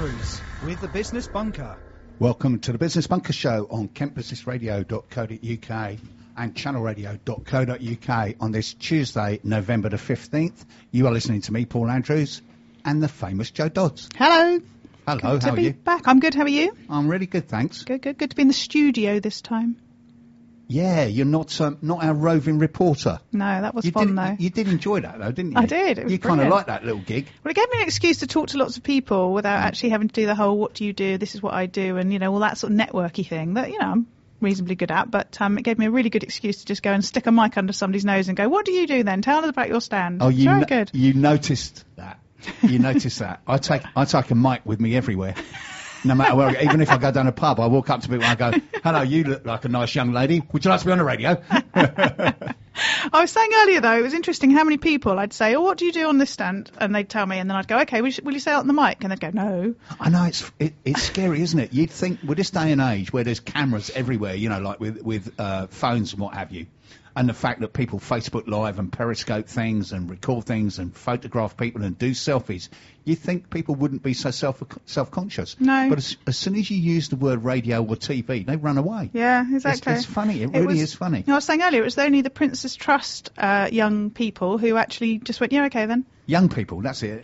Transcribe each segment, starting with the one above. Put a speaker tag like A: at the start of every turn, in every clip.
A: Andrews with the Business Bunker.
B: Welcome to the Business Bunker Show on kentbusinessradio.co.uk and channelradio.co.uk on this Tuesday, November the 15th. You are listening to me, Paul Andrews, and the famous Joe Dodds.
C: Hello.
B: Hello,
C: good
B: how are you?
C: Back. I'm good, how are you?
B: I'm really good, thanks.
C: Good to be in the studio this time.
B: Yeah, you're not our roving reporter.
C: No, that was fun though.
B: You did enjoy that though, didn't you?
C: I did. It was
B: you kind of
C: brilliant.
B: liked that little gig.
C: Well, it gave me an excuse to talk to lots of people without actually having to do the whole "what do you do? This is what I do," and all that sort of networky thing that I'm reasonably good at. But it gave me a really good excuse to just go and stick a mic under somebody's nose and go, "What do you do then? Tell us about your stand."
B: Oh,
C: very good.
B: You noticed that. You noticed that. I take a mic with me everywhere. No matter where, even if I go down a pub, I walk up to people and I go, "Hello, you look like a nice young lady. Would you like to be on the radio?"
C: I was saying earlier, though, it was interesting how many people I'd say, "Oh, what do you do on this stand?" And they'd tell me, and then I'd go, "Okay, will you say it on the mic?" And they'd go, "No."
B: I know, it's scary, isn't it? You'd think, with this day and age where there's cameras everywhere, like with phones and what have you, and the fact that people Facebook Live and Periscope things and record things and photograph people and do selfies, you'd think people wouldn't be so self-conscious.
C: No.
B: But as soon as you use the word radio or TV, they run away.
C: Yeah, exactly.
B: It's funny. It really is funny.
C: I was saying earlier, it was only the Prince's Trust young people who actually just went, "Yeah, okay then."
B: Young people, that's it.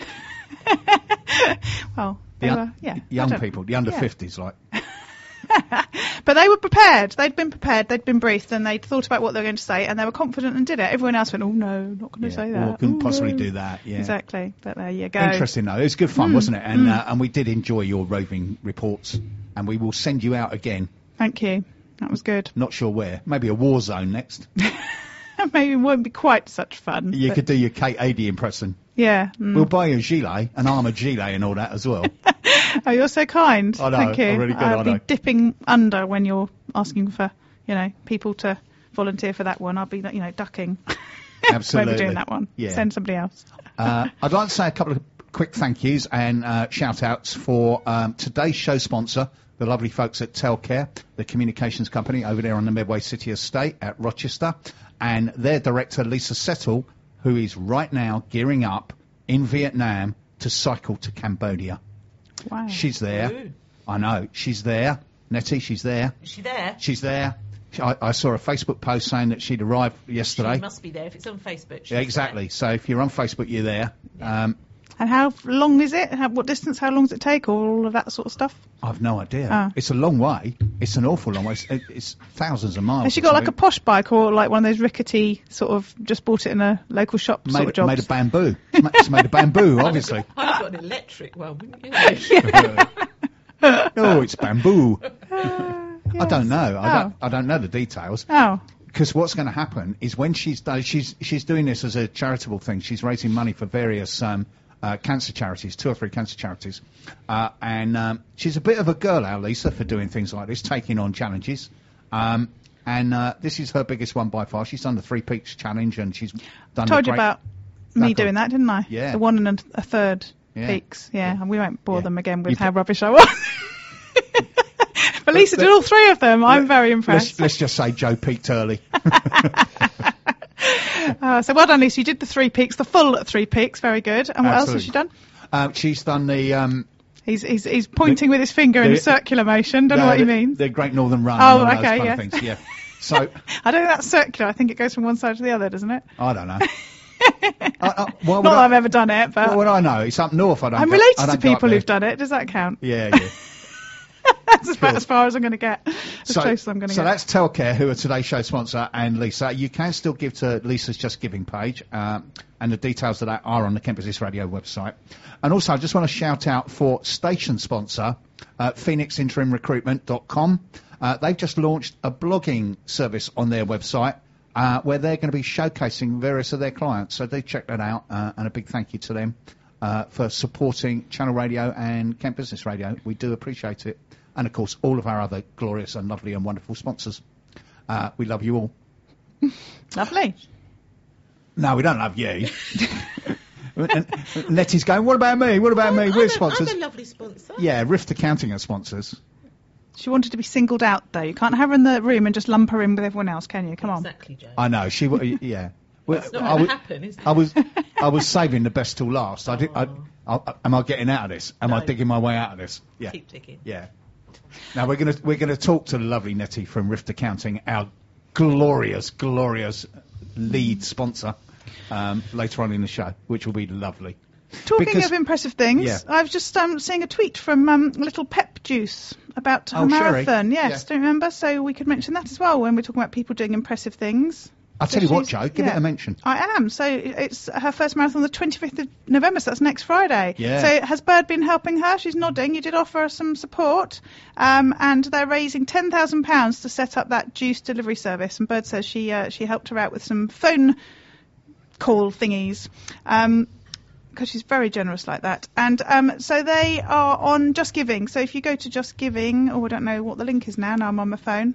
C: Well, they were, yeah.
B: Young people, the under 50s, like.
C: But they were prepared. They'd been prepared. They'd been briefed, and they'd thought about what they were going to say, and they were confident and did it. Everyone else went, "Oh no, not going to say that."
B: Or couldn't possibly do that. Yeah,
C: exactly. But there you go.
B: Interesting though. It was good fun, wasn't it? And we did enjoy your roving reports, and we will send you out again.
C: Thank you. That was good.
B: Not sure where. Maybe a war zone next.
C: Maybe it won't be quite such fun.
B: You could do your Kate Adie impression.
C: Yeah.
B: We'll buy you a gilet, an armoured gilet and all that as well.
C: Oh, you're so kind.
B: I know,
C: Thank you.
B: I'm really good,
C: I'll be dipping under when you're asking for, people to volunteer for that one. I'll be, ducking.
B: Absolutely.
C: Won't be doing that one.
B: Yeah.
C: Send somebody else.
B: I'd like to say a couple of quick thank yous and shout-outs for today's show sponsor, the lovely folks at Telcare, the communications company over there on the Medway City Estate at Rochester, and their director, Lisa Settle, who is right now gearing up in Vietnam to cycle to Cambodia.
C: Wow.
B: She's there.
D: Ooh.
B: I know. She's there. Nettie, she's there.
D: Is she there?
B: She's there. I saw a Facebook post saying that she'd arrived yesterday.
D: She must be there. If it's on Facebook, she's
B: Yeah, exactly. So if you're on Facebook, you're there.
C: And how long is it? What distance? How long does it take? All of that sort of stuff?
B: I've no idea.
C: Oh.
B: It's a long way. It's an awful long way. It's thousands of miles.
C: Has she got like a posh bike or like one of those rickety sort of just bought it in a local shop sort of jobs?
B: Made of bamboo. It's made of bamboo, obviously.
D: I've got an electric one, wouldn't you?
B: Oh, it's bamboo.
C: Yes.
B: I don't know. I don't know the details.
C: Oh.
B: Because what's going to happen is when she's doing this as a charitable thing. She's raising money for various cancer charities, 2 or 3 cancer charities, and she's a bit of a girl, our Lisa, for doing things like this, taking on challenges. And this is her biggest one by far. She's done the 3 Peaks Challenge, and she's done.
C: Told you about me doing that, didn't I?
B: Yeah.
C: The 1 and a third
B: Yeah.
C: peaks. Yeah, and we won't bore
B: Yeah.
C: them again with how rubbish I was. But Lisa did all 3 of them. I'm very impressed.
B: Let's just say Joe peaked early.
C: So well done, Lisa. You did the 3 peaks, the full 3 peaks. Very good. And what else has she done?
B: She's done the.
C: He's pointing with his finger in a circular motion. Don't know what he means.
B: The Great Northern Run.
C: Oh,
B: and all
C: okay,
B: those kind
C: yeah.
B: of things. Yeah. So
C: I don't think that's circular. I think it goes from one side to the other, doesn't it?
B: I don't know.
C: Not that I've ever done it, but
B: Well, what I know, it's up north.
C: I'm related to people who've done it. Does that count?
B: Yeah.
C: That's about as far as I'm going to get. As close as I'm going to get.
B: So that's Telcare, who are today's show sponsor, and Lisa. You can still give to Lisa's Just Giving page, and the details of that are on the Kent Business Radio website. And also, I just want to shout out for station sponsor, PhoenixInterimRecruitment.com. They've just launched a blogging service on their website where they're going to be showcasing various of their clients. So do check that out, and a big thank you to them for supporting Channel Radio and Kent Business Radio. We do appreciate it. And, of course, all of our other glorious and lovely and wonderful sponsors. We love you all.
C: Lovely.
B: No, we don't love you. Nettie's going, what about me? What about me? We're sponsors.
D: I'm a lovely sponsor.
B: Yeah, Rift Accounting are sponsors.
C: She wanted to be singled out, though. You can't have her in the room and just lump her in with everyone else, can you? Come on.
D: Exactly, Joe.
B: I know. Yeah.
D: It's not going to happen, is it?
B: I was saving the best till last. Am I getting out of this? Am I
D: No.
B: digging my way out of this? Yeah.
D: Keep digging.
B: Yeah. Now we're gonna talk to the lovely Nettie from Rift Accounting, our glorious lead sponsor, later on in the show, which will be lovely.
C: Talking
B: Because-
C: of impressive things,
B: Yeah.
C: I was just seeing a tweet from Little Pep Juice about her
B: Oh, Sherry.
C: marathon. Yes,
B: Yeah.
C: don't you remember? So we could mention that as well when we're talking about people doing impressive things.
B: I'll
C: So
B: tell you what,
C: she's-
B: Joe, give
C: yeah.
B: it a mention.
C: I am. So it's her first marathon on the 25th of November, so that's next Friday.
B: Yeah.
C: So has Bird been helping her? She's nodding. You did offer her some support. And they're raising £10,000 to set up that juice delivery service. And Bird says she helped her out with some phone call thingies. Because she's very generous like that. And so they are on Just Giving. So if you go to Just Giving, I don't know what the link is now I'm on my phone.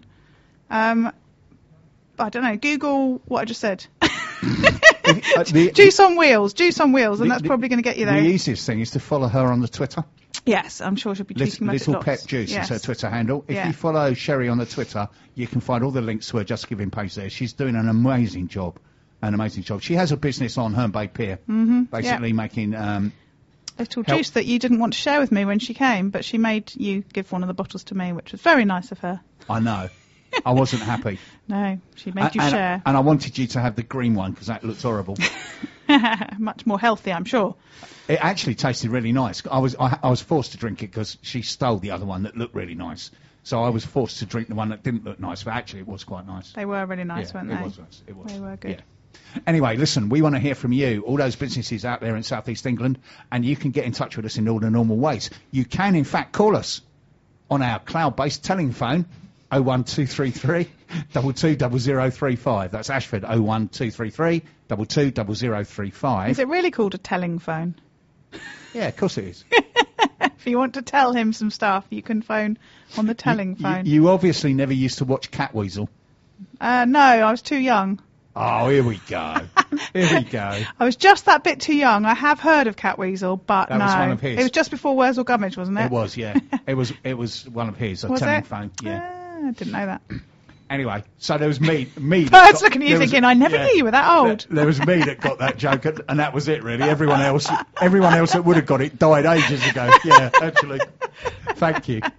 C: I don't know, Google what I just said. Juice on Wheels, and that's probably going to get you there.
B: The easiest thing is to follow her on the Twitter.
C: Yes, I'm sure she'll be tweeting about it
B: Little
C: lots.
B: Pep Juice
C: Yes.
B: is her Twitter handle. If
C: Yeah.
B: you follow Sherry on the Twitter, you can find all the links to her Just Giving page there. She's doing an amazing job. She has a business on Herne Bay Pier, basically making
C: Little
B: help.
C: juice that you didn't want to share with me when she came, but she made you give one of the bottles to me, which was very nice of her.
B: I know. I wasn't happy.
C: No, she made you
B: and,
C: share.
B: And I wanted you to have the green one because that looks horrible.
C: Much more healthy, I'm sure.
B: It actually tasted really nice. I was forced to drink it because she stole the other one that looked really nice. So I was forced to drink the one that didn't look nice, but actually it was quite nice.
C: They were really nice, weren't they?
B: It was nice. It was.
C: They were good.
B: Yeah. Anyway, listen, we want to hear from you, all those businesses out there in South East England, and you can get in touch with us in all the normal ways. You can, in fact, call us on our cloud-based telephone, 01233 220035. That's Ashford, 01233 220035.
C: Is it really called a telling phone?
B: Yeah, of course it is.
C: If you want to tell him some stuff, you can phone on the telling phone.
B: You obviously never used to watch Catweasel.
C: No, I was too young.
B: Oh, here we go. Here we go.
C: I was just that bit too young. I have heard of Catweasel, but
B: That
C: no.
B: was one of his.
C: It was just before Wurzel Gummidge, wasn't it?
B: It was, yeah. It was one of his, a
C: Was it?
B: telephone. Yeah.
C: I didn't know that.
B: Anyway, so there was me.
C: Bird's looking at you thinking, I never knew you were that old.
B: There was me that got that joke, and that was it, really. Everyone else that would have got it died ages ago. Yeah, actually. Thank you.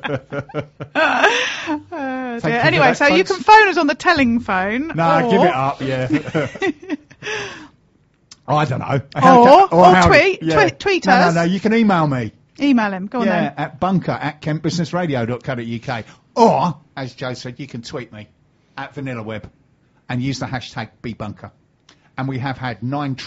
B: Thank you
C: Anyway,
B: for
C: so
B: that,
C: you
B: folks.
C: can phone us on the telling phone.
B: No,
C: or,
B: give it up, yeah. I don't know.
C: Or tweet us.
B: No, you can email me.
C: Email him. Go on
B: Yeah,
C: then.
B: at bunker@kentbusinessradio.co.uk. Or, as Joe said, you can tweet me at VanillaWeb and use the hashtag #BeBunker. And we have had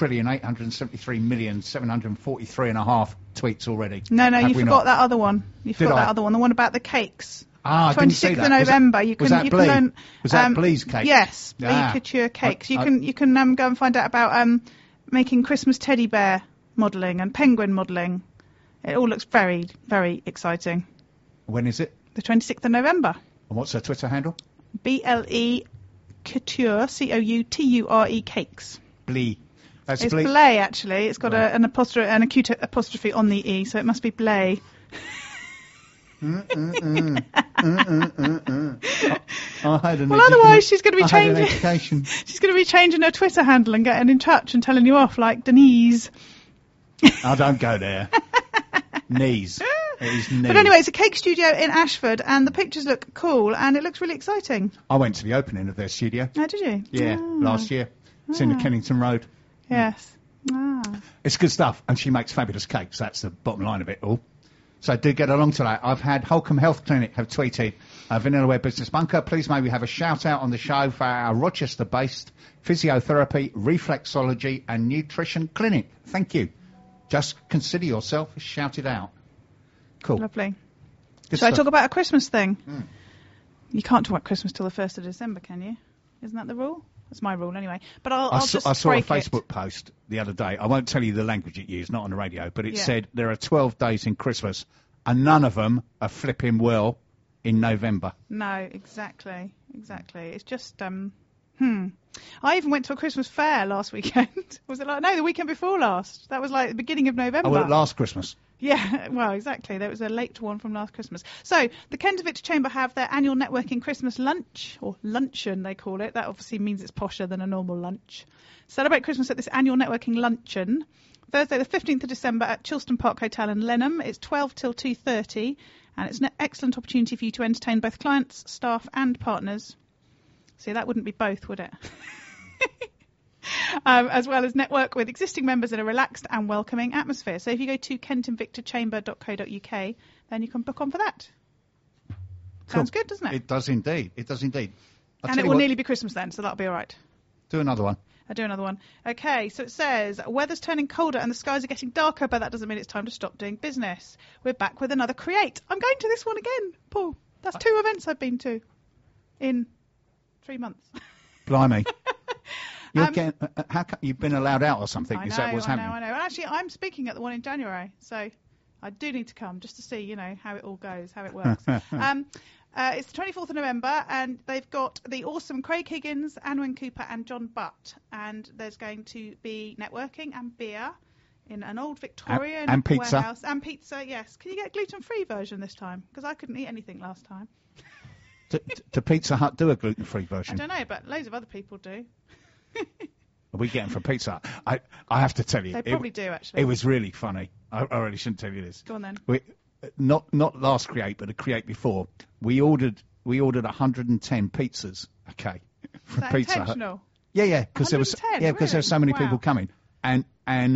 B: 9,873,743.5 tweets already.
C: No,
B: Have
C: you
B: we
C: forgot
B: not?
C: that other one. You forgot
B: I?
C: that other one, the one about the cakes.
B: Ah, I didn't see
C: 26th
B: that.
C: of November.
B: Was that Blee?
C: learn.
B: Was that Blee's cake?
C: Yes, Blee
B: Ah.
C: Couture cakes. You
B: I-
C: can go and find out about making Christmas teddy bear modelling and penguin modelling. It all looks very, very exciting.
B: When is it?
C: The 26th of November.
B: And what's her Twitter handle?
C: BLE Couture, COUTURE cakes.
B: Blee. That's
C: It's
B: Blee.
C: Blay, actually. It's got
B: Right.
C: an apostrophe and a cute apostrophe on the E, so it must be Blay.
B: I had an
C: Well, otherwise she's going to be
B: I had an
C: changing.
B: education.
C: She's going to be changing her Twitter handle and getting in touch and telling you off like Denise.
B: I don't go there. Knees. It is knees.
C: But anyway, it's a cake studio in Ashford, and the pictures look cool, and it looks really exciting.
B: I went to the opening of their studio.
C: Oh, did you?
B: Yeah,
C: Ah,
B: last year. It's in the Kennington Road.
C: Yes. Ah.
B: It's good stuff, and she makes fabulous cakes. That's the bottom line of it all. So do get along to that. I've had Holcombe Health Clinic have tweeted, VanillaWeb Business Bunker, please may we have a shout out on the show for our Rochester-based physiotherapy, reflexology and nutrition clinic. Thank you. Just consider yourself shouted out. Cool.
C: Lovely.
B: Good
C: Shall I
B: stuff.
C: talk about a Christmas thing? You can't talk about Christmas till the 1st of December, can you? Isn't that the rule? That's my rule anyway. But I'll just
B: I saw a
C: break it.
B: Facebook post the other day. I won't tell you the language it used, not on the radio, but it
C: Yeah.
B: said there are 12 days in Christmas, and none of them are flipping well in November.
C: No, exactly. It's just, I even went to a Christmas fair last weekend. Was it the weekend before last? That was like the beginning of November.
B: Oh, well, last Christmas.
C: Yeah, well, exactly. There was a late one from last Christmas. So, the Kentivich Chamber have their annual networking Christmas lunch, or luncheon they call it. That obviously means it's posher than a normal lunch. Celebrate Christmas at this annual networking luncheon Thursday the 15th of December at Chilston Park Hotel in Lenham. It's 12 till 2:30, and it's an excellent opportunity for you to entertain both clients, staff and partners. See, that wouldn't be both, would it? As well as network with existing members in a relaxed and welcoming atmosphere. So if you go to kentonvictorchamber.co.uk, then you can book on for that. Sounds good, doesn't it?
B: It does indeed. It does indeed.
C: And it will nearly be Christmas then, so that'll be all right.
B: Do another one.
C: I'll do another one. Okay, so it says, weather's turning colder and the skies are getting darker, but that doesn't mean it's time to stop doing business. We're back with another Create. I'm going to this one again, Paul. That's 2 events I've been to in 3 months.
B: Blimey. You're getting, how come you've been allowed out or something?
C: I
B: Is that what's happening?
C: I know. Actually, I'm speaking at the one in January, so I do need to come just to see, how it all goes, how it works. It's the 24th of November, and they've got the awesome Craig Higgins, Anwen Cooper, and John Butt. And there's going to be networking and beer in an old Victorian
B: and pizza.
C: warehouse. And pizza, yes. Can you get a gluten-free version this time? Because I couldn't eat anything last time.
B: Do Pizza Hut do a gluten-free version?
C: I don't know, but loads of other people do.
B: Are we getting from Pizza Hut? I have to tell you.
C: They probably do, actually.
B: It was really funny. I really shouldn't tell you this.
C: Go on then.
B: Not last Create, but the Create before. We ordered 110 pizzas. Okay, from
C: Is that
B: Pizza
C: intentional?
B: Hut. Yeah, because there was
C: really?
B: so many
C: Wow.
B: people coming, and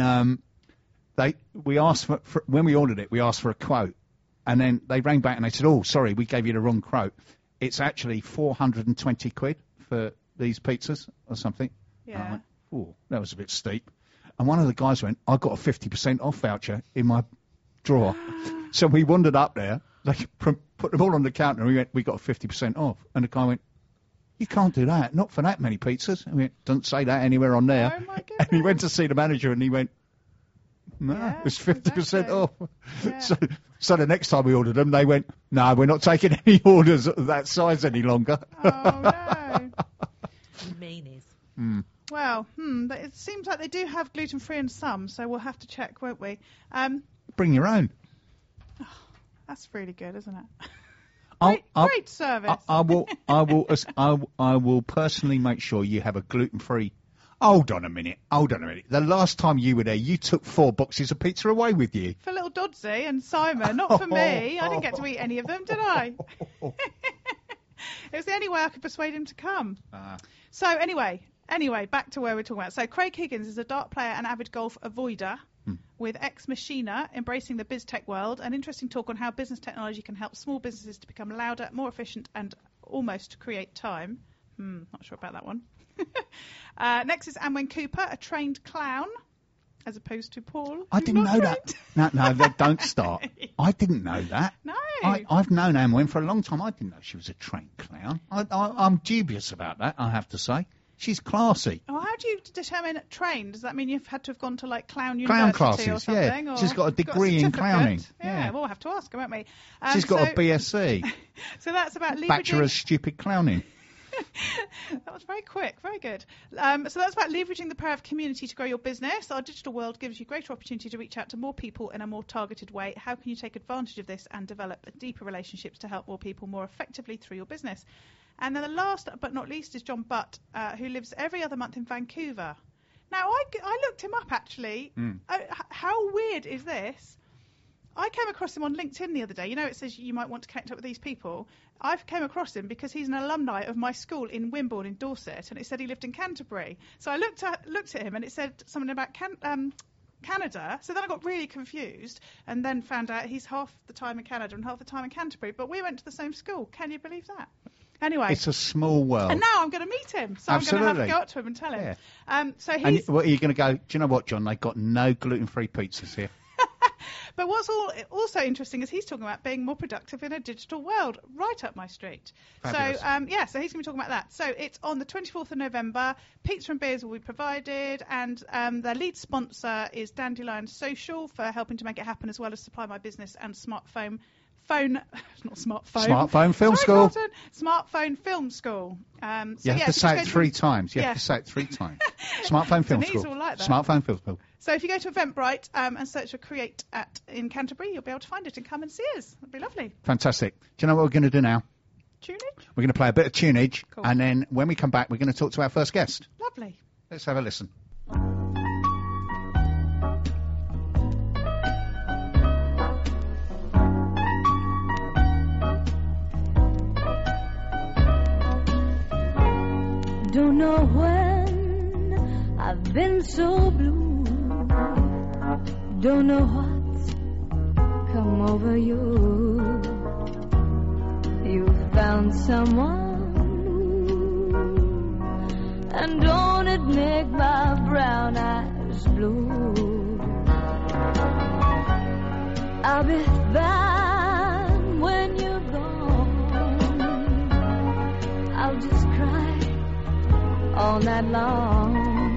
B: we asked for when we ordered it, we asked for a quote, and then they rang back and they said, "Oh, sorry, we gave you the wrong quote. It's actually 420 quid for these pizzas or something."
C: Yeah.
B: I went, "Oh, that was a bit steep." And one of the guys went, "I got a 50% off voucher in my drawer." So we wandered up there, put them all on the counter, and we got a 50% off. And the guy went, "You can't do that, not for that many pizzas." And we went, "Doesn't say that anywhere on there."
C: Oh, my goodness.
B: And he went to see the manager, and he went, "No,
C: Yeah,
B: it's 50%
C: exactly.
B: off."
C: Yeah.
B: So the next time we ordered them, they went, "No, we're not taking any orders of that size any longer."
C: Oh, no.
D: You meanies.
C: Well, but it seems like they do have gluten-free in some, so we'll have to check, won't we?
B: Bring your own.
C: That's really good, isn't it? Great service.
B: I will personally make sure you have a gluten-free. Hold on a minute. The last time you were there, you took 4 boxes of pizza away with you.
C: For little Dodsey and Simon, not for me. I didn't get to eat any of them, did I? It was the only way I could persuade him to come. So anyway, back to where we're talking about. So Craig Higgins is a dart player and avid golf avoider with Ex Machina, embracing the biz tech world. An interesting talk on how business technology can help small businesses to become louder, more efficient, and almost create time. Not sure about that one. Next is Anwen Cooper, a trained clown, as opposed to Paul.
B: I didn't know that. No, don't start. I didn't know that.
C: No.
B: I've known Anwen for a long time. I didn't know she was a trained clown. I'm dubious about that, I have to say. She's classy.
C: Oh, how do you determine trained? Does that mean you've had to have gone to like clown
B: Clown
C: university
B: classes,
C: or something?
B: yeah.
C: Or
B: She's got a degree in clowning.
C: Yeah, well, we'll have to ask her, won't we?
B: She's got a BSc.
C: So that's about leveraging.
B: Bachelor's Stupid Clowning.
C: That was very quick, very good. So that's about leveraging the power of community to grow your business. Our digital world gives you greater opportunity to reach out to more people in a more targeted way. How can you take advantage of this and develop deeper relationships to help more people more effectively through your business? And then the last but not least is John Butt, who lives every other month in Vancouver. Now, I looked him up, actually. How weird is this? I came across him on LinkedIn the other day. You know, it says you might want to connect up with these people. I've came across him because he's an alumni of my school in Wimborne in Dorset, and it said he lived in Canterbury. So I looked at him, and it said something about Canada. So then I got really confused, and then found out he's half the time in Canada and half the time in Canterbury. But we went to the same school. Can you believe that? Anyway.
B: It's a small world.
C: And now I'm going to meet him. So
B: Absolutely.
C: I'm going to have to go up to him and tell him.
B: Yeah.
C: So he's...
B: And what are you going to go, do you know what, John? They've got no gluten-free pizzas here.
C: But what's also interesting is he's talking about being more productive in a digital world, right up my street.
B: Fabulous.
C: So he's going to be talking about that. So it's on the 24th of November. Pizza and beers will be provided, and their lead sponsor is Dandelion Social for helping to make it happen, as well as Supply My Business and Smartphone Film School. Smartphone Film School.
B: You have to say it 3 times. You have to say it 3 times. Smartphone Film
C: Denise
B: School.
C: will like that.
B: Smartphone Film School.
C: So if you go to Eventbrite and search for Create in Canterbury, you'll be able to find it and come and see us. That'd be lovely.
B: Fantastic. Do you know what we're going to do now?
C: Tunage?
B: We're going to play a bit of tunage,
C: Cool.
B: and then when we come back, we're going to talk to our first guest.
C: Lovely.
B: Let's have a listen.
E: Don't know when I've been so blue. Don't know what's come over you. You found someone new, and don't it make my brown eyes blue? I'll be fine when you're gone. I'll just cry all night long.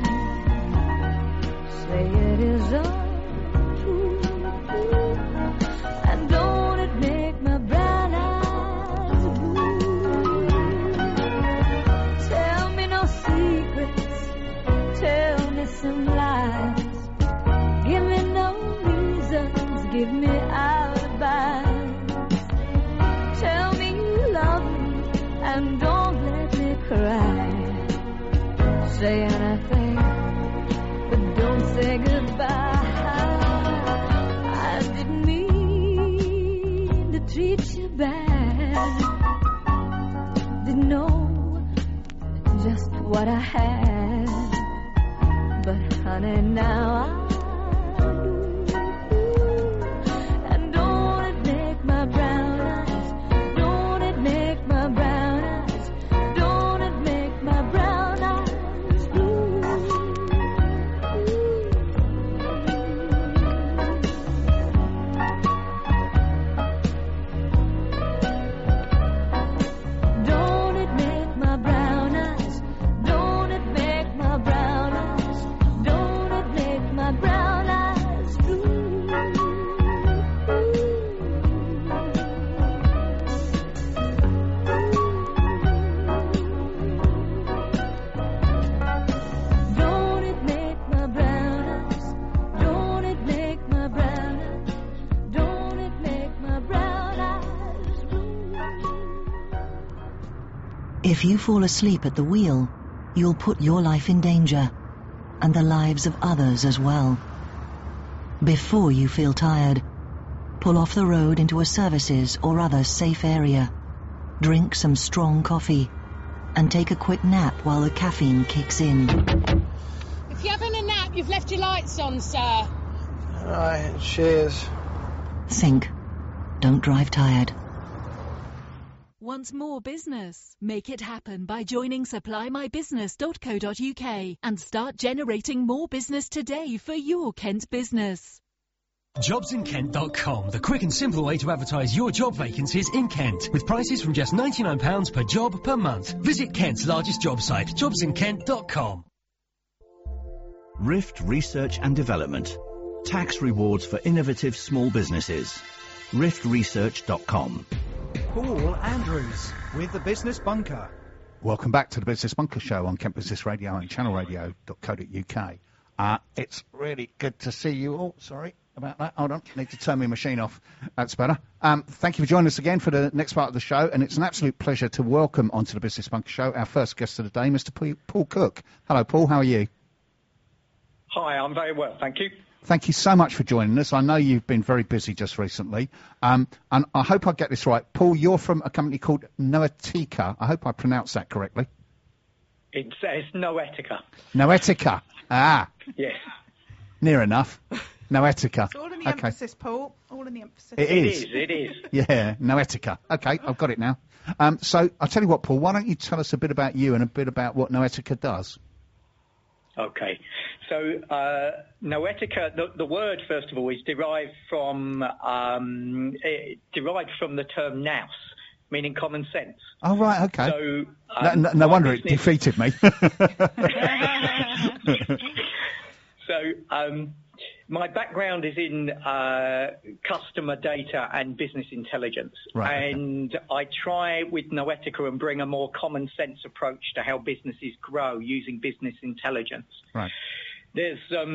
E: Say it is untrue, and don't it make my brown eyes blue? Tell me no secrets, tell me some lies. Give me no reasons, give me alibis. Tell me you love me and don't let me cry. Say anything, but don't say goodbye. I didn't mean to treat you bad. Didn't know just what I had, but honey, now I do. And don't it make my brown eyes, don't it make my brown eyes, don't it make my brown eyes blue? Don't it make my brown eyes, don't it make my brown eyes, don't it make my brown eyes blue? Don't it make my brown eyes, don't it make my brown eyes, don't it make my brown eyes blue?
F: If you fall asleep at the wheel, you'll put your life in danger, and the lives of others as well. Before you feel tired, pull off the road into a services or other safe area. Drink some strong coffee, and take a quick nap while the caffeine kicks in.
G: If you're having a nap, you've left your lights on, sir.
H: Right, cheers.
F: Think. Don't drive tired.
I: Want more business? Make it happen by joining supply-my-business.co.uk and start generating more business today for your Kent business.
J: JobsInKent.com, the quick and simple way to advertise your job vacancies in Kent, with prices from just £99 per job per month. Visit Kent's largest job site, JobsInKent.com.
K: Rift Research and Development. Tax rewards for innovative small businesses. RiftResearch.com.
A: Paul Andrews with the Business Bunker.
B: Welcome back to the Business Bunker Show on Kent Business Radio and channelradio.co.uk. It's really good to see you all. Sorry about that. Hold on. Need to turn my machine off. That's better. Thank you for joining us again for the next part of the show. And it's an absolute pleasure to welcome onto the Business Bunker Show our first guest of the day, Mr. Paul Cook. Hello, Paul. How are you?
L: Hi, I'm very well. Thank you.
B: Thank you so much for joining us. I know you've been very busy just recently. And I hope I get this right. Paul, you're from a company called Noetica. I hope I pronounced that correctly.
L: It says Noetica.
B: Noetica. Ah.
L: Yes.
B: Near enough. Noetica.
C: It's all in the emphasis, Paul. All in the emphasis.
B: It is.
L: It is.
B: Yeah, Noetica. Okay, I've got it now. So I'll tell you what, Paul, why don't you tell us a bit about you and a bit about what Noetica does?
L: Okay. So Noetica, the word, first of all, is derived from the term nous, meaning common sense.
B: Oh, right, okay.
L: So
B: no wonder it defeated me.
L: So my background is in customer data and business intelligence.
B: Right,
L: and I try with Noetica and bring a more common sense approach to how businesses grow using business intelligence.
B: Right.
L: There's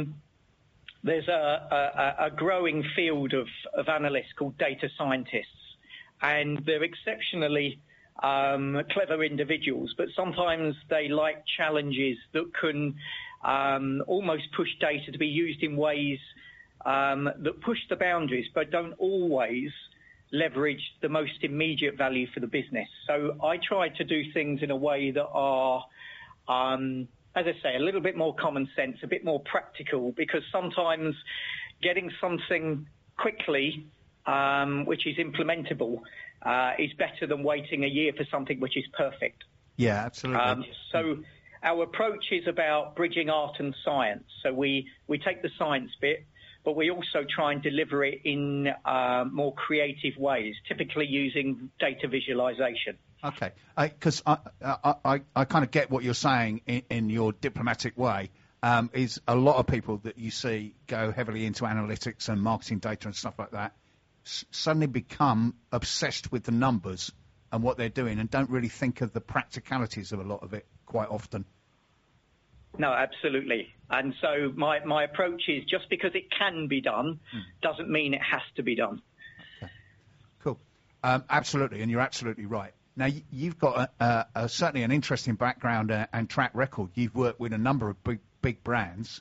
L: a growing field of analysts called data scientists, and they're exceptionally clever individuals, but sometimes they like challenges that can almost push data to be used in ways that push the boundaries, but don't always leverage the most immediate value for the business. So I try to do things in a way that are as I say, a little bit more common sense, a bit more practical, because sometimes getting something quickly, which is implementable, is better than waiting a year for something which is perfect.
B: Yeah, absolutely.
L: So our approach is about bridging art and science. So we take the science bit, but we also try and deliver it in more creative ways, typically using data visualization.
B: Okay, because I kind of get what you're saying in your diplomatic way. Is a lot of people that you see go heavily into analytics and marketing data and stuff like that suddenly become obsessed with the numbers and what they're doing and don't really think of the practicalities of a lot of it quite often.
L: No, absolutely. And so my approach is, just because it can be done doesn't mean it has to be done.
B: Okay. Cool. Absolutely, and you're absolutely right. Now, you've got certainly an interesting background and track record. You've worked with a number of big brands.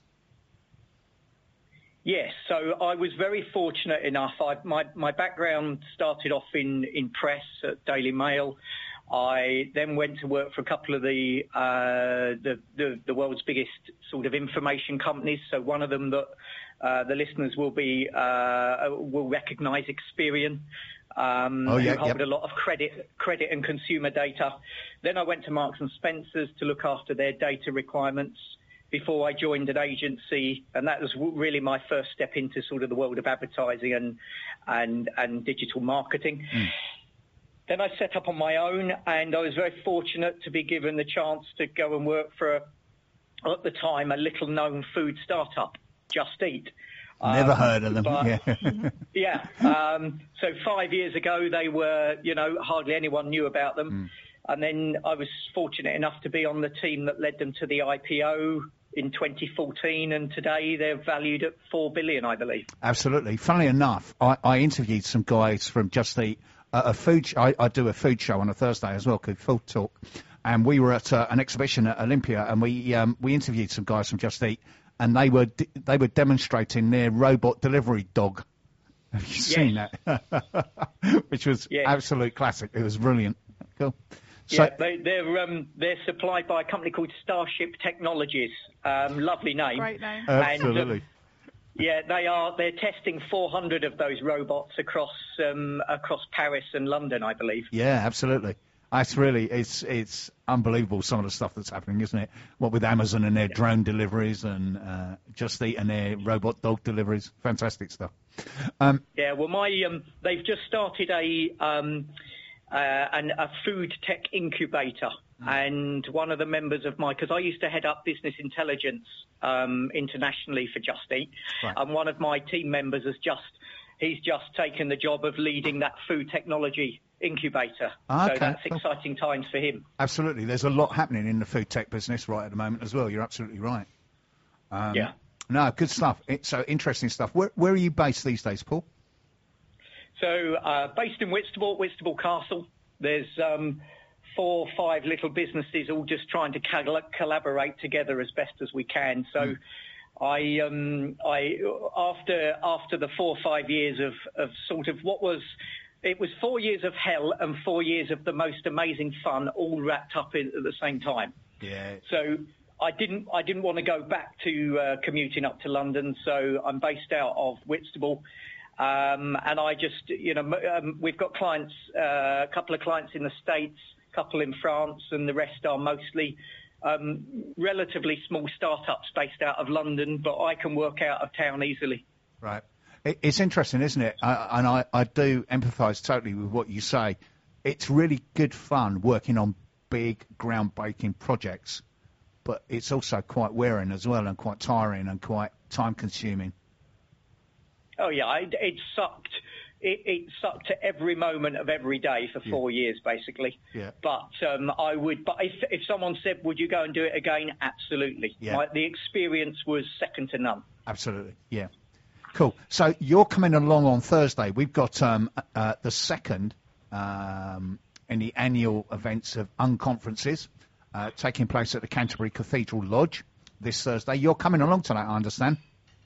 L: Yes, so I was very fortunate enough. My background started off in press at Daily Mail. I then went to work for a couple of the world's biggest sort of information companies. So one of them that the listeners will recognise, Experian. Who hold a lot of credit and consumer data. Then I went to Marks and Spencer's to look after their data requirements before I joined an agency, and that was really my first step into sort of the world of advertising and digital marketing. Then I set up on my own, and I was very fortunate to be given the chance to go and work for, at the time, a little-known food startup, Just Eat.
B: Never heard of them.
L: So 5 years ago, they were, hardly anyone knew about them. And then I was fortunate enough to be on the team that led them to the IPO in 2014, and today they're valued at $4 billion, I believe.
B: Absolutely. Funnily enough, I interviewed some guys from Just Eat. I do a food show on a Thursday as well, called Food Talk, and we were at an exhibition at Olympia, and we interviewed some guys from Just Eat. And they were demonstrating their robot delivery dog. Have you seen that? Which was absolute classic. It was brilliant. Cool.
L: So, they're supplied by a company called Starship Technologies. Lovely name.
C: Great name.
B: Absolutely.
L: They're testing 400 of those robots across Paris and London, I believe.
B: Yeah, absolutely. It's unbelievable, some of the stuff that's happening, isn't it? What with Amazon and their drone deliveries and Just Eat and their robot dog deliveries. Fantastic stuff.
L: They've just started a food tech incubator. And one of the members of because I used to head up business intelligence internationally for Just Eat. Right. And one of my team members he's just taken the job of leading that food technology incubator. So that's exciting times for him.
B: Absolutely. There's a lot happening in the food tech business right at the moment as well. You're absolutely right. No, good stuff. So interesting stuff. Where are you based these days, Paul?
L: So based in Whitstable Castle. There's 4 or 5 little businesses all just trying to collaborate together as best as we can. So I after the 4 or 5 years of sort of it was 4 years of hell and 4 years of the most amazing fun, all wrapped up at the same time.
B: Yeah.
L: So I didn't want to go back to commuting up to London, so I'm based out of Whitstable. And I just, we've got clients, a couple of clients in the States, a couple in France, and the rest are mostly relatively small startups based out of London, but I can work out of town easily.
B: Right. It's interesting, isn't it? I do empathise totally with what you say. It's really good fun working on big, groundbreaking projects, but it's also quite wearing as well, and quite tiring and quite time-consuming.
L: Oh yeah, it sucked. It sucked to every moment of every day for 4 years, basically.
B: Yeah.
L: But I would. But if someone said, "Would you go and do it again?" Absolutely.
B: Yeah.
L: The experience was second to none.
B: Absolutely. Yeah. Cool. So you're coming along on Thursday. We've got the second in the annual events of Unconferences taking place at the Canterbury Cathedral Lodge this Thursday. You're coming along to that, I understand.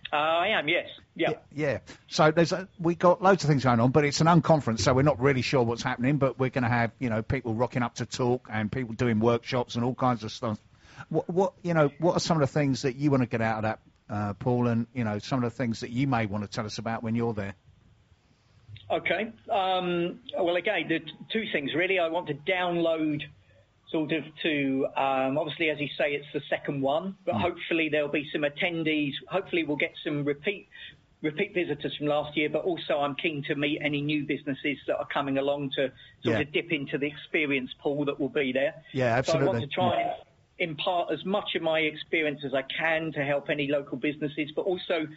L: I am, yes. Yeah.
B: Yeah. So we got loads of things going on, but it's an unconference, so we're not really sure what's happening. But we're going to have people rocking up to talk and people doing workshops and all kinds of stuff. What are some of the things that you want to get out of that, Paul? And some of the things that you may want to tell us about when you're there.
L: Okay. Well, again, the two things really. I want to download sort of to, obviously, as you say, it's the second one, but hopefully there'll be some attendees. Hopefully we'll get some repeat visitors from last year, but also I'm keen to meet any new businesses that are coming along to sort of dip into the experience pool that will be there.
B: Yeah, absolutely.
L: So I want to try and impart as much of my experience as I can to help any local businesses, but also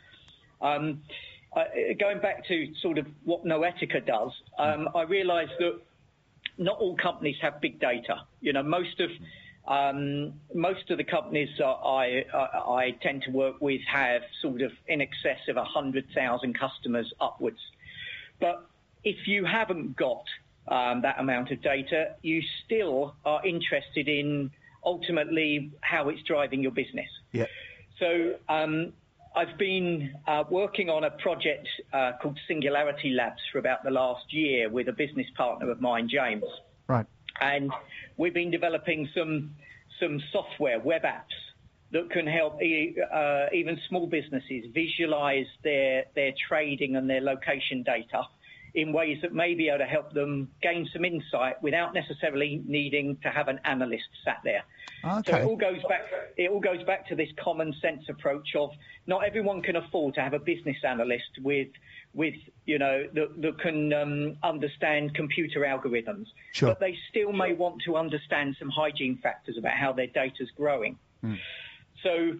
L: going back to sort of what Noetica does, I realise that not all companies have big data. Most of the companies that I tend to work with have sort of in excess of 100,000 customers upwards. But if you haven't got that amount of data, you still are interested in ultimately how it's driving your business.
B: Yeah.
L: So I've been working on a project called Singularity Labs for about the last year with a business partner of mine, James.
B: Right.
L: And we've been developing some software, web apps, that can help even small businesses visualize their trading and their location data in ways that may be able to help them gain some insight without necessarily needing to have an analyst sat there.
B: Okay.
L: So it all goes back to this common sense approach of not everyone can afford to have a business analyst with that can understand computer algorithms.
B: Sure.
L: But they still may want to understand some hygiene factors about how their data's growing. So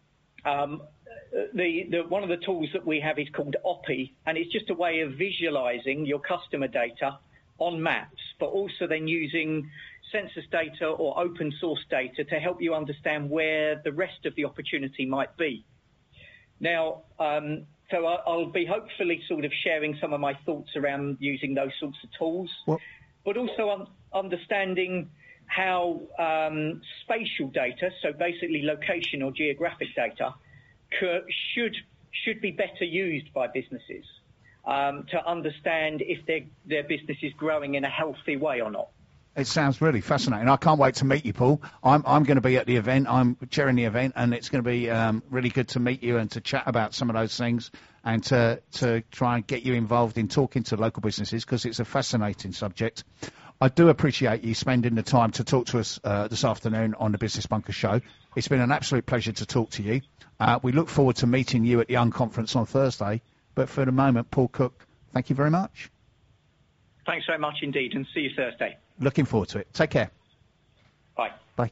L: one of the tools that we have is called OPI, and it's just a way of visualizing your customer data on maps, but also then using census data or open source data to help you understand where the rest of the opportunity might be. Now, so I'll be hopefully sort of sharing some of my thoughts around using those sorts of tools, but also understanding how spatial data, so basically location or geographic data, should be better used by businesses to understand if their business is growing in a healthy way or not.
B: It sounds really fascinating. I can't wait to meet you, Paul. I'm going to be at the event. I'm chairing the event, and it's going to be really good to meet you and to chat about some of those things and to try and get you involved in talking to local businesses, because it's a fascinating subject. I do appreciate you spending the time to talk to us this afternoon on the Business Bunker Show. It's been an absolute pleasure to talk to you. We look forward to meeting you at the Unconference on Thursday. But for the moment, Paul Cook, thank you very much.
L: Thanks very much indeed, and see you Thursday.
B: Looking forward to it. Take care.
L: Bye.
B: Bye.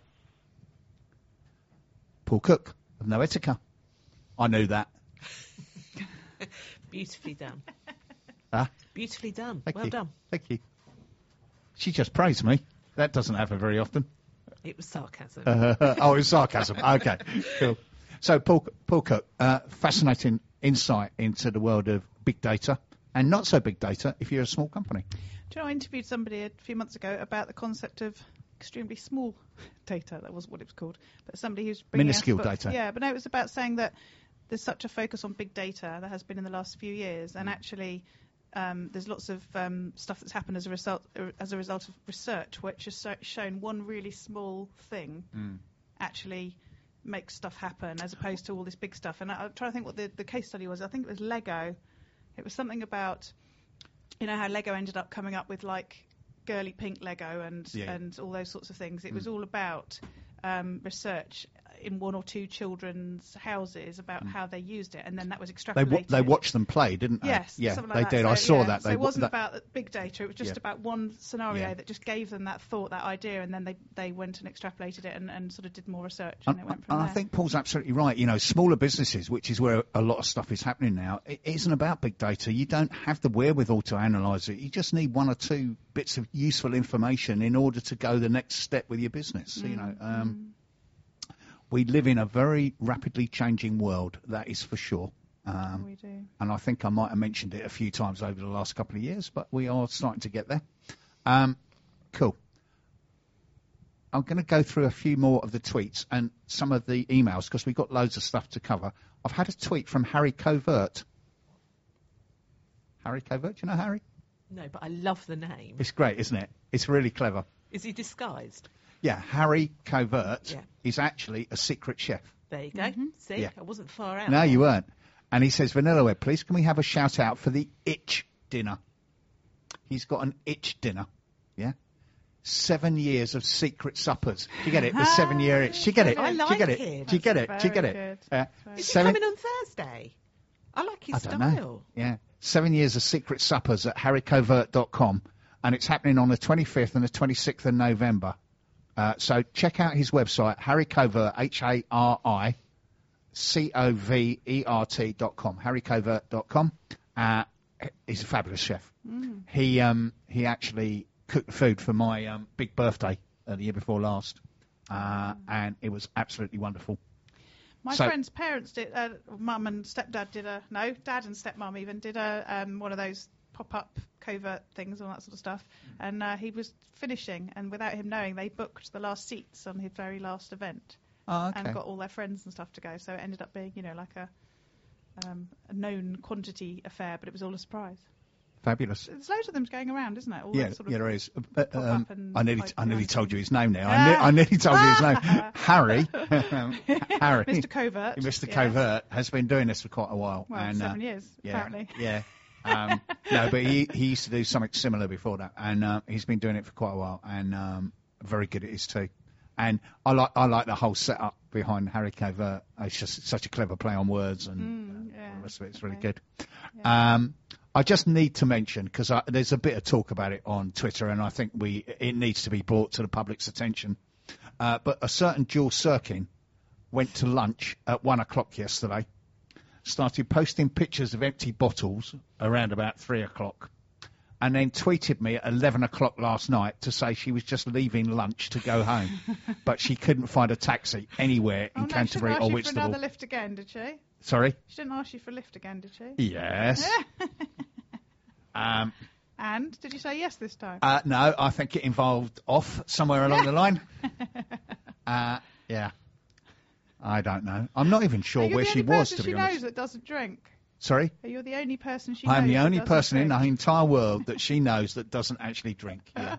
B: Paul Cook of Noetica. I knew that.
D: Beautifully done.
I: Beautifully done.
B: Thank
I: Well
B: you.
I: done.
B: Thank you. She just praised me. That doesn't happen very often.
I: It was sarcasm.
B: It was sarcasm. Okay, cool. So, Paul Cook, fascinating insight into the world of big data and not so big data if you're a small company.
C: Do you know, I interviewed somebody a few months ago about the concept of extremely small data. That was what it was called. But somebody who's bringing
B: minuscule
C: out,
B: data.
C: Yeah, but no, it was about saying that there's such a focus on big data that has been in the last few years, and actually there's lots of stuff that's happened as a result of research, which has shown one really small thing actually makes stuff happen, as opposed to all this big stuff. And I'm trying to think what the case study was. I think it was Lego. It was something about, you know, how Lego ended up coming up with like girly pink Lego and all those sorts of things. It was all about research in one or two children's houses about how they used it, and then that was extrapolated.
B: They watched them play, didn't they?
C: Yes,
B: yeah,
C: something like
B: they did.
C: So,
B: I saw that.
C: So it wasn't about big data. It was just about one scenario that just gave them that thought, that idea, and then they went and extrapolated it and sort of did more research, and they went from there.
B: I think Paul's absolutely right. You know, smaller businesses, which is where a lot of stuff is happening now, it isn't about big data. You don't have the wherewithal to analyse it. You just need one or two bits of useful information in order to go the next step with your business. You know. We live in a very rapidly changing world, that is for sure.
C: We do.
B: And I think I might have mentioned it a few times over the last couple of years, but we are starting to get there. Cool. I'm going to go through a few more of the tweets and some of the emails, because we've got loads of stuff to cover. I've had a tweet from Harry Covert. Harry Covert, do you know Harry?
D: No, but I love the name.
B: It's great, isn't it? It's really clever.
D: Is he disguised?
B: Yeah, Harry Covert
D: Yeah.
B: is actually a secret chef.
D: There you go. See,
B: Yeah.
D: I wasn't far out.
B: No, you weren't. And he says, Vanilla Web, please can we have a shout out for the itch dinner? He's got an itch dinner. Yeah? 7 years of secret suppers. Do you get it? The 7-year itch. Do you get it?
D: I
B: Do you
D: like
B: get it?
D: him.
B: Do you get it? Do you get
C: Very
B: it?
C: good.
D: Is he
B: seven-
D: coming on Thursday? I like his
B: I don't
D: style.
B: know. Yeah. 7 years of secret suppers at harrycovert.com. And it's happening on the 25th and the 26th of November. So check out his website, Harry Covert, HARICOVERT.com, harrycovert.com. He's a fabulous chef. He actually cooked the food for my big birthday the year before last, and it was absolutely wonderful.
C: My friend's parents did, mum and stepdad did dad and stepmum even did one of those pop-up covert things, all that sort of stuff. And he was finishing, and without him knowing, they booked the last seats on his very last event.
B: Oh, okay.
C: And got all their friends and stuff to go. So it ended up being, like a known quantity affair, but it was all a surprise.
B: Fabulous.
C: There's loads of them going around, isn't it? All
B: Yeah,
C: that sort of
B: there is.
C: pop-up and
B: I nearly
C: like
B: told you his name now. I nearly told you his name. Harry. Harry.
C: Mr. Covert.
B: Mr.
C: Yes.
B: Covert has been doing this for quite a while.
C: Well,
B: and,
C: 7 years, apparently.
B: Yeah. No, but he used to do something similar before that, and he's been doing it for quite a while, and very good at his too. And I like the whole setup behind Harry Covert. It's just such a clever play on words, and the rest of it's really good. Yeah. I just need to mention, because there's a bit of talk about it on Twitter, and I think it needs to be brought to the public's attention. But a certain Jules Sirkin went to lunch at 1 o'clock yesterday, started posting pictures of empty bottles around about 3 o'clock, and then tweeted me at 11 o'clock last night to say she was just leaving lunch to go home, but she couldn't find a taxi anywhere in Canterbury or
C: Whitstable. She didn't ask you for
B: Whitstable.
C: another lift again, did she?
B: Sorry?
C: She didn't ask you for a lift again, did she?
B: Yes.
C: And did you say yes this time?
B: No, I think it involved off somewhere along the line. Yeah. I don't know. I'm not even sure where she was, to be honest.
C: You're the only person she knows that doesn't drink.
B: Sorry?
C: You're the only person she knows.
B: I'm the only
C: that doesn't
B: person in
C: drink.
B: the entire world that she knows that doesn't actually drink. Yeah.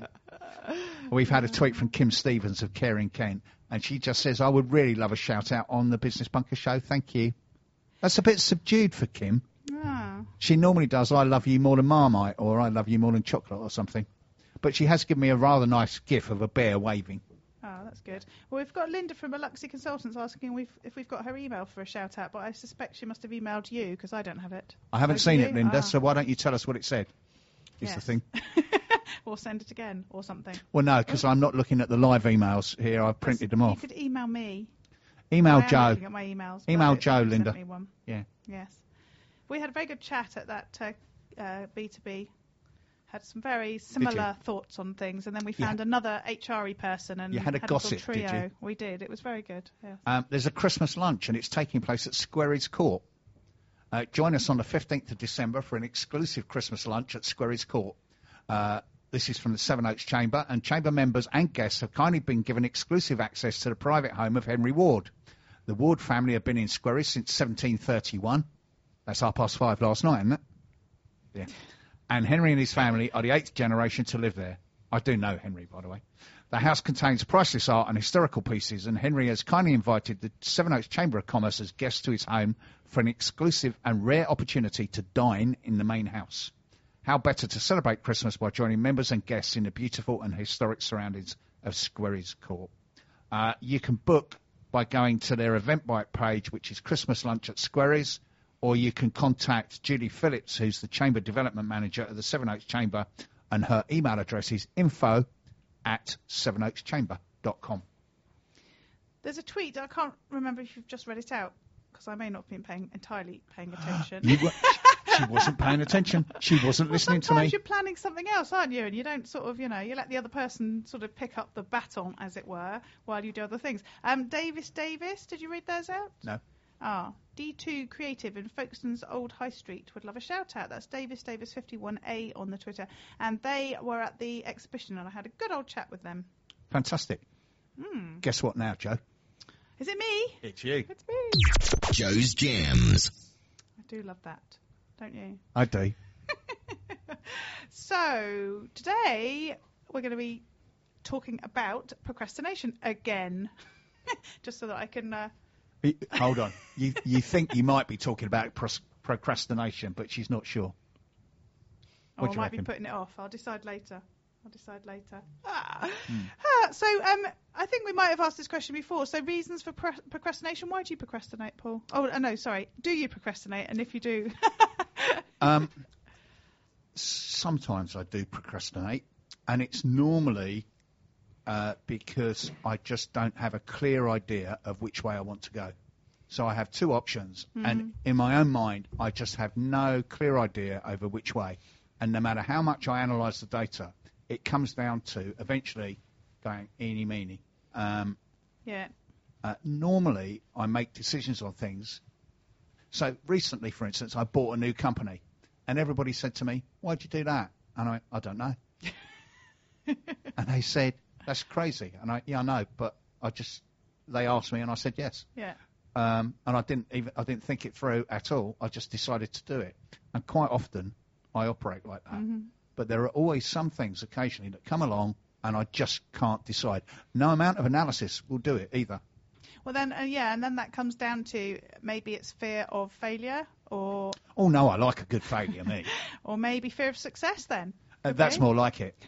B: We've had a tweet from Kim Stevens of Caring Kent, and she just says, I would really love a shout out on the Business Bunker show. Thank you. That's a bit subdued for Kim.
C: Ah.
B: She normally does I love you more than Marmite or I love you more than chocolate or something. But she has given me a rather nice gif of a bear waving.
C: Oh, that's good. Well, we've got Linda from Biloxi Consultants asking if we've got her email for a shout out, but I suspect she must have emailed you because I don't have it.
B: I haven't
C: So
B: seen
C: do
B: it,
C: you?
B: Linda, so why don't you tell us what it said? Is the
C: Yes.
B: thing.
C: Or send it again or something.
B: Well, no, because I'm not looking at the live emails here. I've printed them
C: You
B: off.
C: could email me.
B: Email
C: I am
B: Joe.
C: looking at my emails. but
B: Email
C: I
B: Joe,
C: haven't sent
B: Linda.
C: me one.
B: Yeah.
C: Yes. We had a very good chat at that B2B. Had some very similar thoughts on things, and then we found another HRE person and
B: You had a
C: little
B: gossip, did
C: trio.
B: you?
C: We did. It was very good. Yes.
B: There's a Christmas lunch, and it's taking place at Squerry's Court. Join us on the 15th of December for an exclusive Christmas lunch at Squerry's Court. This is from the Sevenoaks Chamber, and Chamber members and guests have kindly been given exclusive access to the private home of Henry Ward. The Ward family have been in Squerry's since 1731. That's 5:30 last night, isn't it? Yeah. And Henry and his family are the 8th generation to live there. I do know Henry, by the way. The house contains priceless art and historical pieces, and Henry has kindly invited the Sevenoaks Chamber of Commerce as guests to his home for an exclusive and rare opportunity to dine in the main house. How better to celebrate Christmas by joining members and guests in the beautiful and historic surroundings of Squerry's Court. You can book by going to their Eventbrite page, which is Christmas Lunch at Squerry's, or you can contact Julie Phillips, who's the Chamber Development Manager at the Sevenoaks Chamber, and her email address is info@sevenOaksChamber.com.
C: There's a tweet. I can't remember if you've just read it out because I may not have been entirely paying attention.
B: She wasn't paying attention. She wasn't listening to me.
C: Sometimes you're planning something else, aren't you? And you don't sort of, you let the other person sort of pick up the baton, as it were, while you do other things. Davis, did you read those out?
B: No.
C: D2 Creative in Folkestone's Old High Street would love a shout out. That's Davis 51A on the Twitter. And they were at the exhibition and I had a good old chat with them.
B: Fantastic. Guess what now, Joe?
C: Is it me?
B: It's you.
C: It's me.
M: Joe's Jams.
C: I do love that, don't you?
B: I do.
C: So today we're going to be talking about procrastination again, just so that I can.
B: Hold on. You think you might be talking about procrastination, but she's not sure.
C: I might be putting it off. I'll decide later. So I think we might have asked this question before. So reasons for procrastination. Why do you procrastinate, Paul? Oh, no, sorry. Do you procrastinate? And if you do...
B: Sometimes I do procrastinate, and it's normally because I just don't have a clear idea of which way I want to go. So I have two options, and in my own mind, I just have no clear idea over which way. And no matter how much I analyse the data, it comes down to eventually going eeny meeny. Normally, I make decisions on things. So recently, for instance, I bought a new company, and everybody said to me, "Why'd you do that?" And I don't know. And they said, "That's crazy." And I know, but they asked me, and I said yes.
C: Yeah.
B: And I didn't think it through at all. I just decided to do it. And quite often, I operate like that. Mm-hmm. But there are always some things occasionally that come along, and I just can't decide. No amount of analysis will do it either.
C: Well, then, and then that comes down to maybe it's fear of failure, or...
B: Oh, no, I like a good failure, me.
C: Or maybe fear of success, then.
B: That's more like it.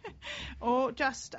C: Or just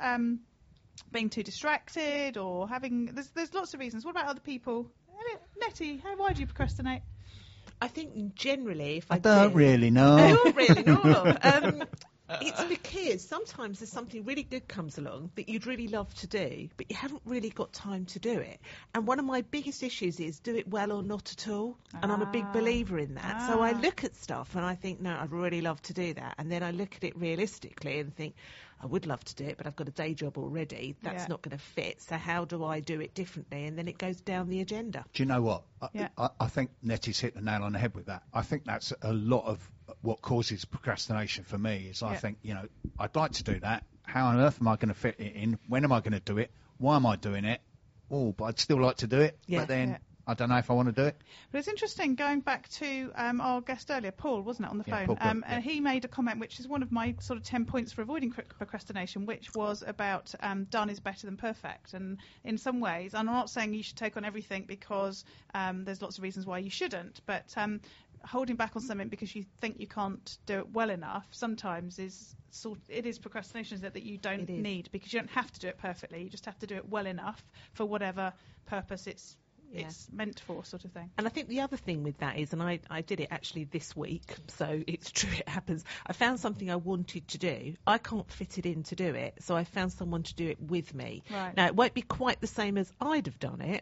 C: being too distracted, or having... There's lots of reasons. What about other people? Nettie, why do you procrastinate?
D: I think generally, if
B: I don't really know.
D: Not really, no. It's because sometimes there's something really good comes along that you'd really love to do, but you haven't really got time to do it. And one of my biggest issues is do it well or not at all. And I'm a big believer in that. So I look at stuff and I think, no, I'd really love to do that. And then I look at it realistically and think, I would love to do it, but I've got a day job already. That's not going to fit. So how do I do it differently? And then it goes down the agenda.
B: Do you know what? I think Nettie's hit the nail on the head with that. I think that's a lot of what causes procrastination for me is I think, I'd like to do that. How on earth am I going to fit it in? When am I going to do it? Why am I doing it? Oh, but I'd still like to do it. Yeah. But then I don't know if I want to do it.
C: But it's interesting, going back to our guest earlier, Paul, wasn't it, on the phone?
B: Paul,
C: and he made a comment which is one of my sort of 10 points for avoiding procrastination, which was about done is better than perfect. And in some ways, and I'm not saying you should take on everything because there's lots of reasons why you shouldn't, but holding back on something because you think you can't do it well enough sometimes is procrastination, is it, that you don't need, because you don't have to do it perfectly. You just have to do it well enough for whatever purpose it's meant for, sort of thing.
D: And I think the other thing with that is, and I did it actually this week, so it's true, it happens. I found something I wanted to do. I can't fit it in to do it, so I found someone to do it with me.
C: Right.
D: Now, it won't be quite the same as I'd have done it.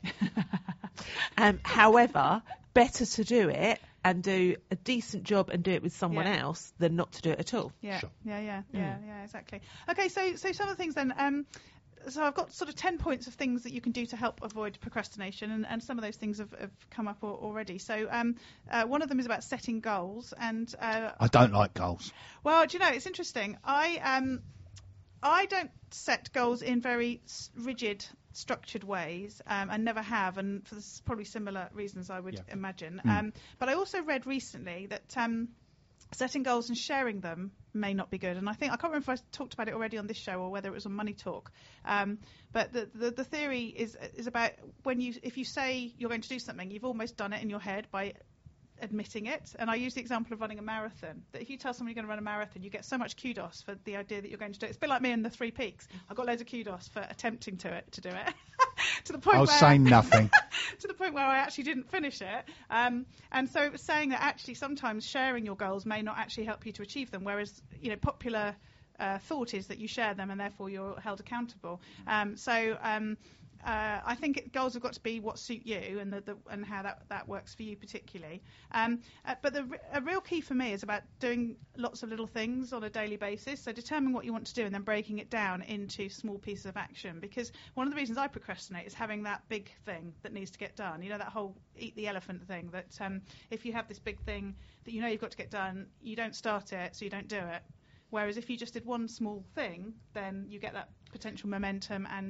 D: However, better to do it and do a decent job and do it with someone else than not to do it at all.
C: Yeah, sure. Yeah, exactly. Okay, so some of the things then... So I've got sort of 10 points of things that you can do to help avoid procrastination, and some of those things have come up already. So one of them is about setting goals. And
B: I don't like goals.
C: Well, do you know, it's interesting. I don't set goals in very rigid, structured ways, and never have, and for probably similar reasons, I would imagine. But I also read recently that setting goals and sharing them may not be good. And I can't remember if I talked about it already on this show or whether it was on Money Talk. But the theory is about if you say you're going to do something, you've almost done it in your head by admitting it. And I use the example of running a marathon, that if you tell someone you're going to run a marathon, you get so much kudos for the idea that you're going to do it. It's a bit like me in the 3 Peaks. I got loads of kudos for attempting to do it. To the point
B: I'll say nothing.
C: To the point where I actually didn't finish it. And so it was saying that actually sometimes sharing your goals may not actually help you to achieve them, whereas popular thought is that you share them and therefore you're held accountable. I think goals have got to be what suit you and how that works for you particularly. But a real key for me is about doing lots of little things on a daily basis. So determining what you want to do and then breaking it down into small pieces of action. Because one of the reasons I procrastinate is having that big thing that needs to get done. That whole eat the elephant thing, that if you have this big thing that you've got to get done, you don't start it, so you don't do it. Whereas if you just did one small thing, then you get that potential momentum and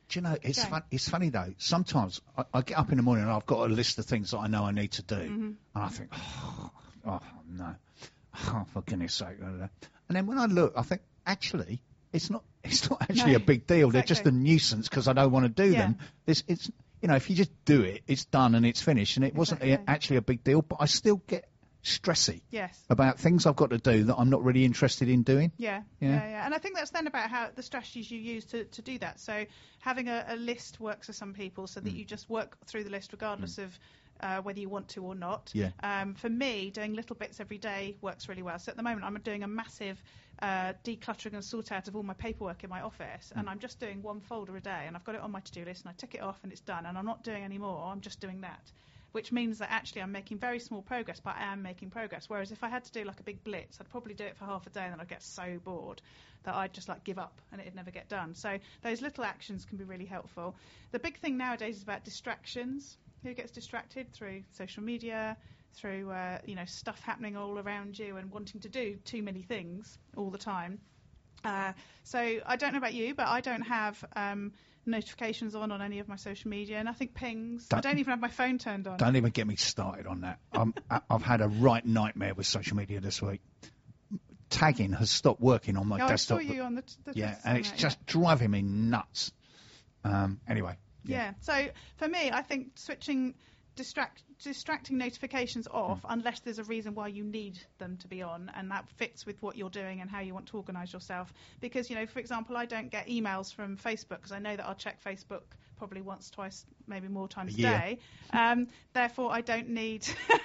B: Do you know, it's
C: Go.
B: It's funny though. Sometimes I get up in the morning and I've got a list of things that I know I need to do,
C: Mm-hmm.
B: and I think, oh no, for goodness sake. And then when I look, I think actually it's not actually
C: No,
B: a big deal. They're
C: exactly.
B: just a nuisance because I don't want to do
C: Yeah.
B: them. It's if you just do it, it's done and it's finished. And it wasn't actually a big deal, but I still get stressy
C: Yes.
B: about things I've got to do that I'm not really interested in doing.
C: Yeah. And I think that's then about how the strategies you use to do that. So having a list works for some people so that you just work through the list regardless of whether you want to or not.
B: Yeah.
C: For me, doing little bits every day works really well. So at the moment, I'm doing a massive decluttering and sort out of all my paperwork in my office, and I'm just doing one folder a day, and I've got it on my to-do list, and I tick it off, and it's done, and I'm not doing any more. I'm just doing that, which means that actually I'm making very small progress, but I am making progress. Whereas if I had to do like a big blitz, I'd probably do it for half a day, and then I'd get so bored that I'd just like give up, and it'd never get done. So those little actions can be really helpful. The big thing nowadays is about distractions. Who gets distracted? Through social media, through stuff happening all around you and wanting to do too many things all the time. So I don't know about you, but I don't have notifications on any of my social media. Nothing pings. I don't even have my phone turned on.
B: Don't even get me started on that. I've had a right nightmare with social media this week. Tagging has stopped working on my desktop.
C: I saw you on the
B: and it's just driving me nuts. Anyway.
C: Yeah. So for me, I think switching distracting notifications off unless there's a reason why you need them to be on, and that fits with what you're doing and how you want to organise yourself. Because, for example, I don't get emails from Facebook because I know that I'll check Facebook probably once, twice, maybe more times a day. Therefore, I don't need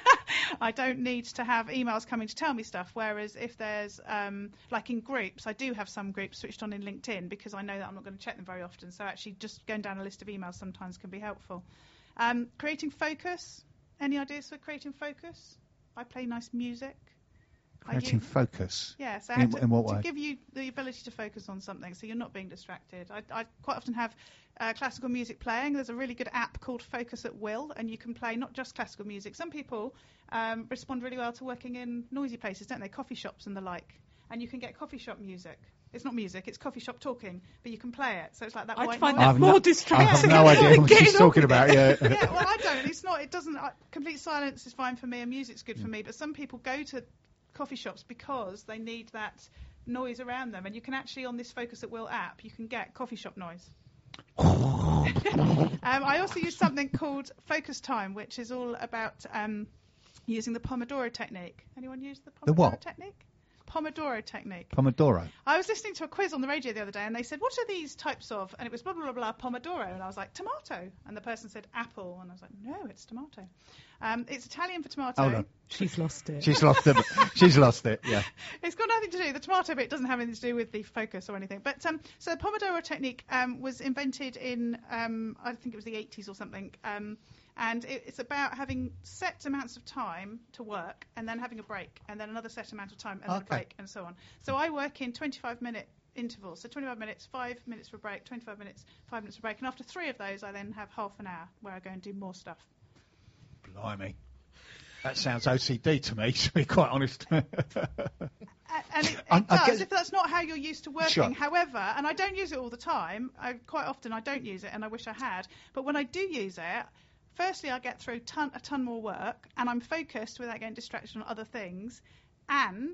C: to have emails coming to tell me stuff. Whereas if there's like in groups, I do have some groups switched on in LinkedIn because I know that I'm not going to check them very often. So actually, just going down a list of emails sometimes can be helpful. Creating focus. Any ideas for creating focus? I play nice music.
B: Creating focus?
C: Yeah, so
B: in what way?
C: To give you the ability to focus on something so you're not being distracted. I quite often have classical music playing. There's a really good app called Focus at Will, and you can play not just classical music. Some people respond really well to working in noisy places, don't they? Coffee shops and the like. And you can get coffee shop music. It's not music, it's coffee shop talking, but you can play it. So it's like that
D: I'd
C: white
D: find
C: noise.
D: that more distracting.
B: I have no idea what she's talking about. Yeah.
C: Yeah, well, I don't. It's not. It doesn't. Complete silence is fine for me, and music's good for me. But some people go to coffee shops because they need that noise around them, and you can actually on this Focus at Will app, you can get coffee shop noise. I also use something called Focus Time, which is all about using the Pomodoro technique. Anyone use the Pomodoro technique? Pomodoro technique.
B: Pomodoro.
C: I was listening to a quiz on the radio the other day, and they said, "What are these types of?" And it was blah blah blah, Pomodoro, and I was like, "Tomato," and the person said apple, and I was like, "No, it's tomato." It's Italian for tomato.
B: Hold on.
D: She's lost it.
B: She's lost it. She's lost it. Yeah.
C: It's got nothing to do. The tomato bit doesn't have anything to do with the focus or anything. But so the Pomodoro technique was invented in I think it was the 80s or something. And it's about having set amounts of time to work and then having a break and then another set amount of time and then a break and so on. So I work in 25-minute intervals. So 25 minutes, 5 minutes for a break, 25 minutes, 5 minutes for a break. And after 3 of those, I then have half an hour where I go and do more stuff.
B: Blimey. That sounds OCD to me, to be quite honest.
C: And it does, if that's not how you're used to working.
B: Sure.
C: However, and I don't use it all the time, quite often I don't use it and I wish I had, but when I do use it, firstly, I get through a ton more work, and I'm focused without getting distracted on other things, and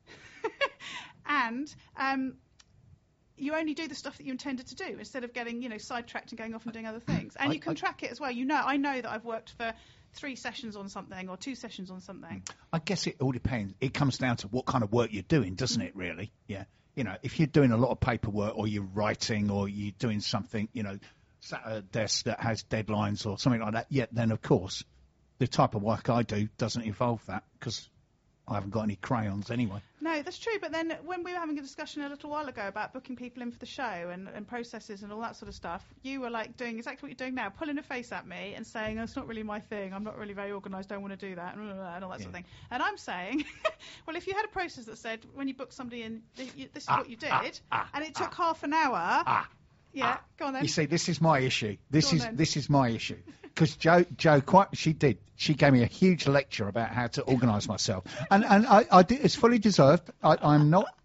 C: you only do the stuff that you intended to do instead of getting sidetracked and going off and doing other things. And you can track it as well. I know that I've worked for 3 sessions on something or 2 sessions on something.
B: I guess it all depends. It comes down to what kind of work you're doing, doesn't it? Really? Yeah. If you're doing a lot of paperwork or you're writing or you're doing something, sat at a desk that has deadlines or something like that, then of course the type of work I do doesn't involve that because I haven't got any crayons anyway.
C: No, that's true. But then when we were having a discussion a little while ago about booking people in for the show and processes and all that sort of stuff, you were like doing exactly what you're doing now, pulling a face at me and saying, "It's not really my thing. I'm not really very organised. Don't want to do that," and all that sort of thing. And I'm saying, well, if you had a process that said when you book somebody in, this is what you did, and it took half an hour. Yeah, go on then.
B: You see, this is my issue. This is my issue. Because Jo she gave me a huge lecture about how to organise myself, and I did. It's fully deserved. I'm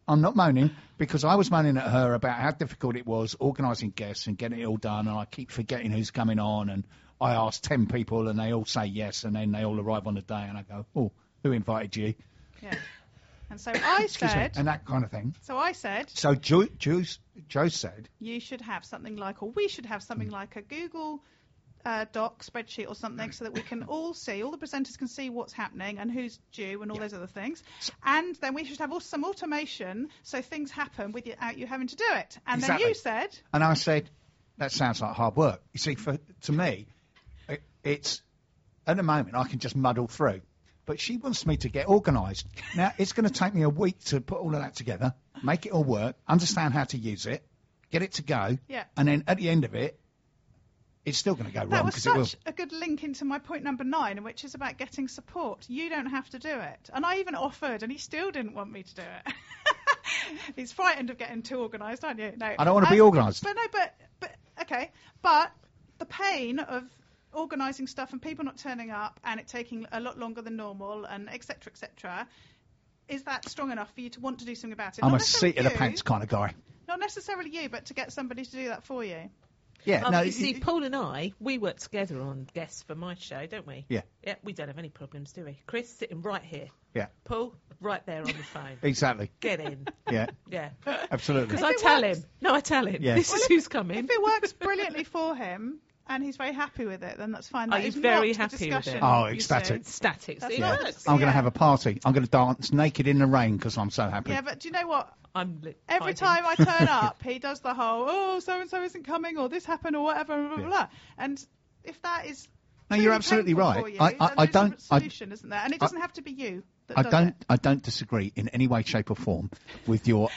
B: I'm not moaning, because I was moaning at her about how difficult it was organising guests and getting it all done, and I keep forgetting who's coming on, and I ask 10 people and they all say yes, and then they all arrive on the day, and I go, oh, who invited you?
C: Yeah. And so I said...
B: And that kind of thing.
C: So I said...
B: So Joe said...
C: You should have something like, or we should have something like a Google Doc spreadsheet or something, so that we can all see, all the presenters can see what's happening and who's due and all those other things. And then we should have some automation so things happen without you having to do it. And
B: Exactly.
C: then you said...
B: And I said, that sounds like hard work. You see, to me, it's... At the moment, I can just muddle through. But she wants me to get organised. Now, it's going to take me a week to put all of that together, make it all work, understand how to use it, get it to go, and then at the end of it, it's still going to go wrong.
C: That was
B: because it will.
C: such a good link into my point number 9, which is about getting support. You don't have to do it. And I even offered, and he still didn't want me to do it. He's frightened of getting too organised, aren't you? No,
B: I don't want to be organised.
C: But okay. But the pain of organising stuff and people not turning up and it taking a lot longer than normal and et cetera, is that strong enough for you to want to do something about it?
B: I'm
C: Not
B: a seat of the pants kind of guy.
C: Not necessarily you, but to get somebody to do that for you.
B: Yeah,
D: you see, Paul and I, we work together on guests for my show, don't we?
B: Yeah.
D: Yeah, we don't have any problems, do we? Chris, sitting right here.
B: Yeah.
D: Paul, right there on the phone.
B: Exactly.
D: Get in.
B: Yeah.
D: Yeah.
B: Absolutely.
D: Because I tell him,
B: Yeah.
D: this is who's coming.
C: If it works brilliantly for him and he's very happy with it, then that's fine. That
D: he's
C: is
D: very
C: not
D: happy
C: the
D: with
C: discussion.
D: it.
B: Oh,
C: you
B: ecstatic.
C: see.
D: Static.
C: That's
D: It
C: not-
D: works.
B: I'm going to have a party. I'm going to dance naked in the rain because I'm so happy.
C: Yeah, but do you know what?
D: hiding.
C: Every time I turn up, he does the whole, so and so isn't coming, or this happened, or whatever, blah, blah, blah. And if that is
B: No,
C: truly
B: you're absolutely
C: painful
B: right.
C: for you,
B: I
C: then there's
B: don't-
C: a solution, isn't there? And it doesn't have to be you that does it.
B: I don't disagree in any way, shape, or form with your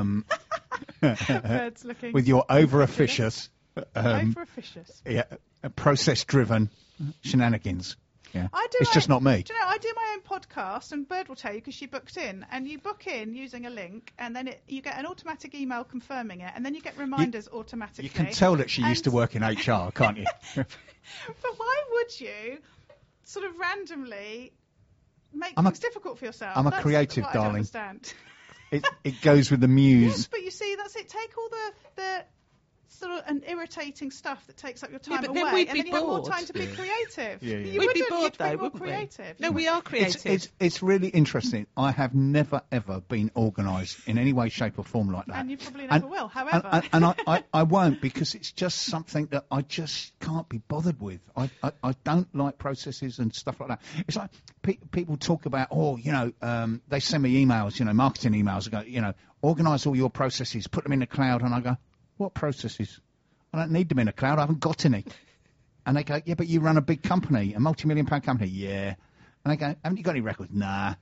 C: Bird's looking
B: with your over officious,
C: over-officious.
B: process-driven shenanigans. Yeah, it's just not me.
C: Do you know, I do my own podcast, and Bird will tell you because she booked in, and you book in using a link, and then you get an automatic email confirming it, and then you get reminders automatically.
B: You can tell that she used to work in HR, can't you?
C: But why would you sort of randomly make
B: I'm a-
C: things difficult for yourself?
B: I'm a
C: That's
B: creative,
C: what I don't
B: darling.
C: understand.
B: It goes with the muse.
C: Yes, but you see, that's it. Take all the sort of an irritating stuff that takes up your time
D: but then
C: away,
D: we'd
C: and
D: be
C: then you have more
D: bored.
C: time to be creative.
B: Yeah, yeah.
C: You
D: We'd be
C: wouldn't,
D: bored,
C: you'd
D: though,
C: be more
D: wouldn't we?
C: creative.
D: No, we are creative.
B: It's really interesting. I have never ever been organised in any way, shape, or form like that.
C: And you probably never will. However,
B: and I won't, because it's just something that I just can't be bothered with. I don't like processes and stuff like that. It's like people talk about, they send me emails, marketing emails. I go, organise all your processes, put them in the cloud, and I go, what processes? I don't need them in the cloud. I haven't got any. And they go, yeah, but you run a big company, a multi-million-pound company. Yeah. And I go, haven't you got any records? Nah.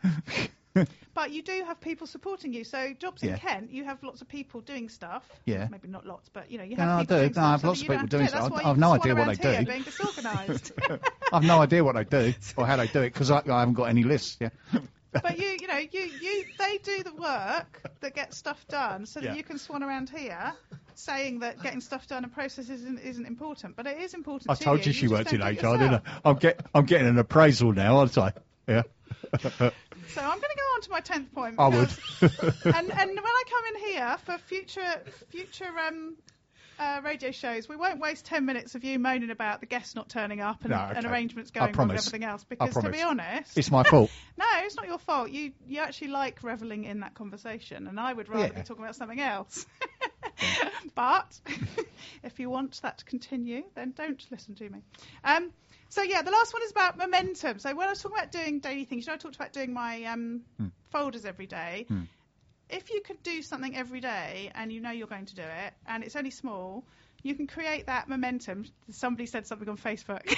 C: but you do have people supporting you. So jobs in Kent, you have lots of people doing stuff.
B: Yeah.
C: Maybe not lots, but you have
B: No, I
C: people
B: do.
C: doing
B: No, I have
C: stuff.
B: lots of people doing stuff.
C: That's why
B: I've
C: you
B: no
C: swan
B: idea what
C: around
B: they
C: here
B: do.
C: Being disorganised.
B: I've no idea what they do or how they do it because I haven't got any lists. Yeah.
C: But they do the work that gets stuff done, so that you can swan around here saying that getting stuff done and processes isn't important, but it is important.
B: I
C: to
B: told
C: you.
B: you she
C: just
B: worked in
C: don't
B: HR,
C: do it
B: didn't
C: yourself.
B: I? I'm getting an appraisal now, aren't I? Yeah.
C: So I'm going to go on to my 10th point.
B: I would.
C: and when I come in here for future radio shows, we won't waste 10 minutes of you moaning about the guests not turning up and, and arrangements going wrong and everything else. Because to be honest,
B: it's my fault.
C: No, it's not your fault. You actually like revelling in that conversation, and I would rather be talking about something else. But if you want that to continue, then don't listen to me. So the last one is about momentum. So when I was talking about doing daily things, I talked about doing my folders every day. If you could do something every day and you know you're going to do it and it's only small, you can create that momentum. Somebody said something on Facebook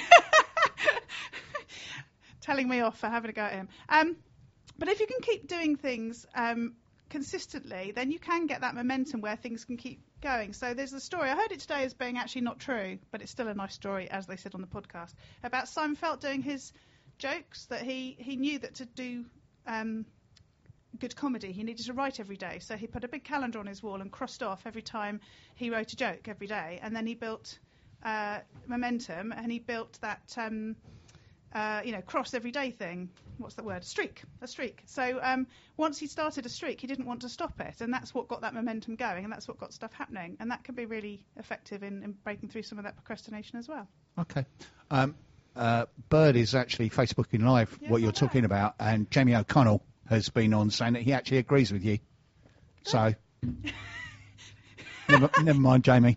C: telling me off for having a go at him. But if you can keep doing things consistently, then you can get that momentum where things can keep going. So there's a story, I heard it today as being actually not true, but it's still a nice story, as they said on the podcast, about Simon Felt doing his jokes, that he knew that to do good comedy he needed to write every day, so he put a big calendar on his wall and crossed off every time he wrote a joke every day, and then he built momentum, and he built that cross every day thing. What's that word? A streak. So once he started a streak, he didn't want to stop it, and that's what got that momentum going, and that's what got stuff happening, and that can be really effective in breaking through some of that procrastination as well.
B: Okay. Bird is actually Facebooking live what you're talking about, and Jamie O'Connell has been on saying that he actually agrees with you. So, never mind, Jamie.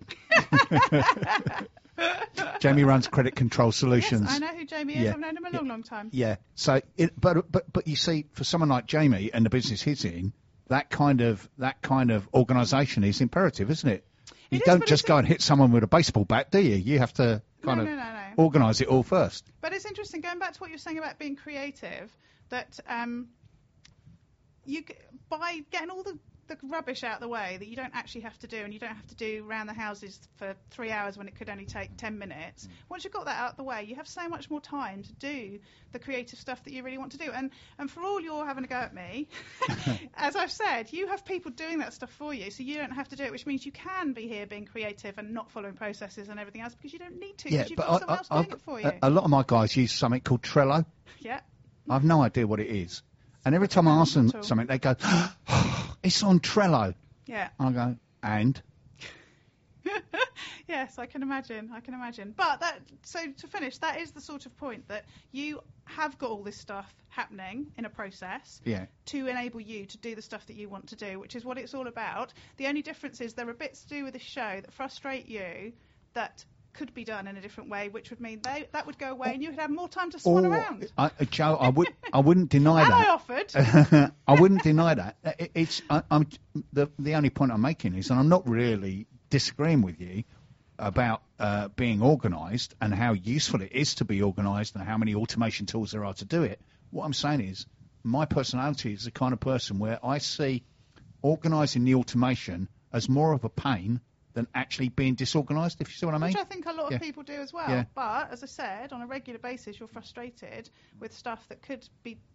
B: Jamie runs Credit Control Solutions.
C: Yes, I know who Jamie is. I've known him a long time.
B: Yeah. So, but you see, for someone like Jamie and the business he's in, that kind of organisation is imperative, isn't it? You don't just go and hit someone with a baseball bat, do you? You have to kind of organise it all first.
C: But it's interesting, going back to what you're saying about being creative, that by getting all the rubbish out of the way that you don't actually have to do, and you don't have to do around the houses for 3 hours when it could only take 10 minutes. Once you've got that out of the way, you have so much more time to do the creative stuff that you really want to do. And for all you're having a go at me, as I've said, you have people doing that stuff for you, so you don't have to do it, which means you can be here being creative and not following processes and everything else because you don't need to, because you've got someone else doing it for you.
B: A lot of my guys use something called Trello.
C: Yeah.
B: I've no idea what it is. And every time I ask them something, they go, it's on Trello.
C: Yeah.
B: I go, and?
C: Yes, I can imagine. But so to finish, that is the sort of point that you have got all this stuff happening in a process to enable you to do the stuff that you want to do, which is what it's all about. The only difference is there are bits to do with the show that frustrate you that could be done in a different way, which would mean that would go away and you would have more time to swan around.
B: Joe, I wouldn't deny
C: and
B: that.
C: I offered.
B: I wouldn't deny that. I'm the only point I'm making is, and I'm not really disagreeing with you about being organised and how useful it is to be organised and how many automation tools there are to do it. What I'm saying is, my personality is the kind of person where I see organising the automation as more of a pain than actually being disorganised, if you see what I mean.
C: Which I think a lot of people do as well.
B: Yeah.
C: But, as I said, on a regular basis, you're frustrated with stuff that could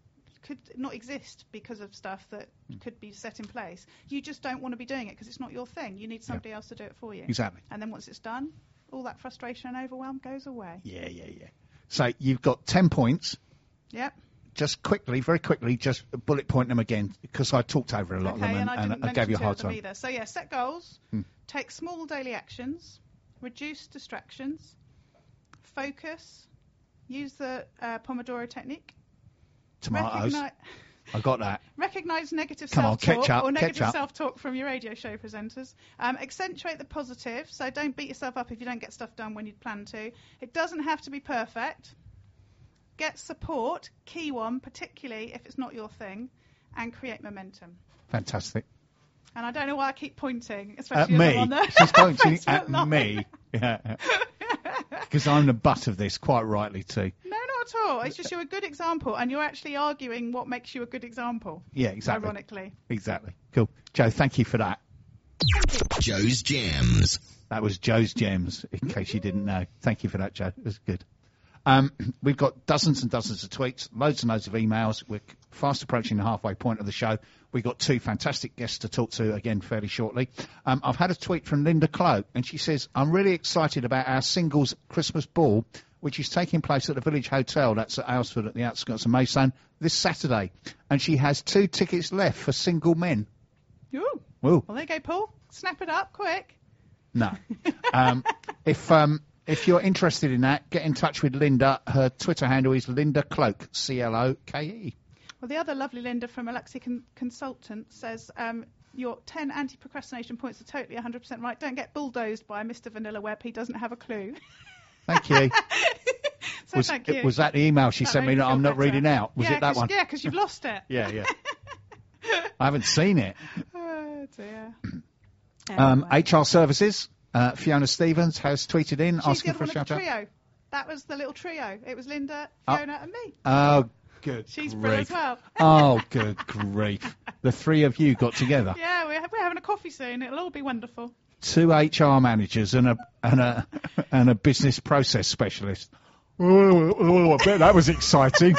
C: not exist because of stuff that could be set in place. You just don't want to be doing it because it's not your thing. You need somebody else to do it for you.
B: Exactly.
C: And then once it's done, all that frustration and overwhelm goes away.
B: Yeah. So you've got 10 points.
C: Yep.
B: Just quickly, very quickly, just bullet point them again, because I talked over a lot of them and I gave you a hard time.
C: Either. So, set goals, take small daily actions, reduce distractions, focus, use the Pomodoro technique.
B: Tomatoes. I got that.
C: Recognise negative
B: self-talk
C: self-talk from your radio show presenters. Accentuate the positive, so don't beat yourself up if you don't get stuff done when you'd planned to. It doesn't have to be perfect. Get support, key one, particularly if it's not your thing, and create momentum.
B: Fantastic.
C: And I don't know why I keep pointing, especially
B: at me.
C: On the
B: She's pointing at me. Yeah. Because I'm the butt of this, quite rightly too.
C: No, not at all. It's just you're a good example, and you're actually arguing what makes you a good example.
B: Yeah, exactly.
C: Ironically.
B: Exactly. Cool. Joe, thank you for that.
M: Joe's Gems.
B: That was Joe's Gems, in case you didn't know. Thank you for that, Joe. It was good. We've got dozens and dozens of tweets, loads and loads of emails. We're fast approaching the halfway point of the show. We've got two fantastic guests to talk to again fairly shortly. I've had a tweet from Linda Cloak, and she says, I'm really excited about our singles Christmas ball, which is taking place at the Village Hotel, that's at Aylesford at the outskirts of Maidstone, this Saturday. And she has 2 tickets left for single men.
C: Ooh.
B: Ooh.
C: Well, there you go, Paul. Snap it up, quick.
B: No. If you're interested in that, get in touch with Linda. Her Twitter handle is Linda Cloak, C-L-O-K-E.
C: Well, the other lovely Linda from Alexi Consultant says, your 10 anti-procrastination points are totally 100% right. Don't get bulldozed by Mr. Vanilla Web. He doesn't have a clue.
B: Thank you.
C: Thank you.
B: Was that the email she sent me that I'm not reading out? Was it that one?
C: Yeah, because you've lost it.
B: Yeah. I haven't seen it.
C: Oh, dear.
B: HR Services. Fiona Stevens has tweeted in asking for a shout out.
C: Trio. That was the little trio. It was Linda, Fiona, and me.
B: Oh, good.
C: She's
B: grief.
C: brilliant as well.
B: Oh, good grief! The three of you got together.
C: Yeah, we're having a coffee soon. It'll all be wonderful.
B: 2 HR managers and a business process specialist. Oh, I bet that was exciting.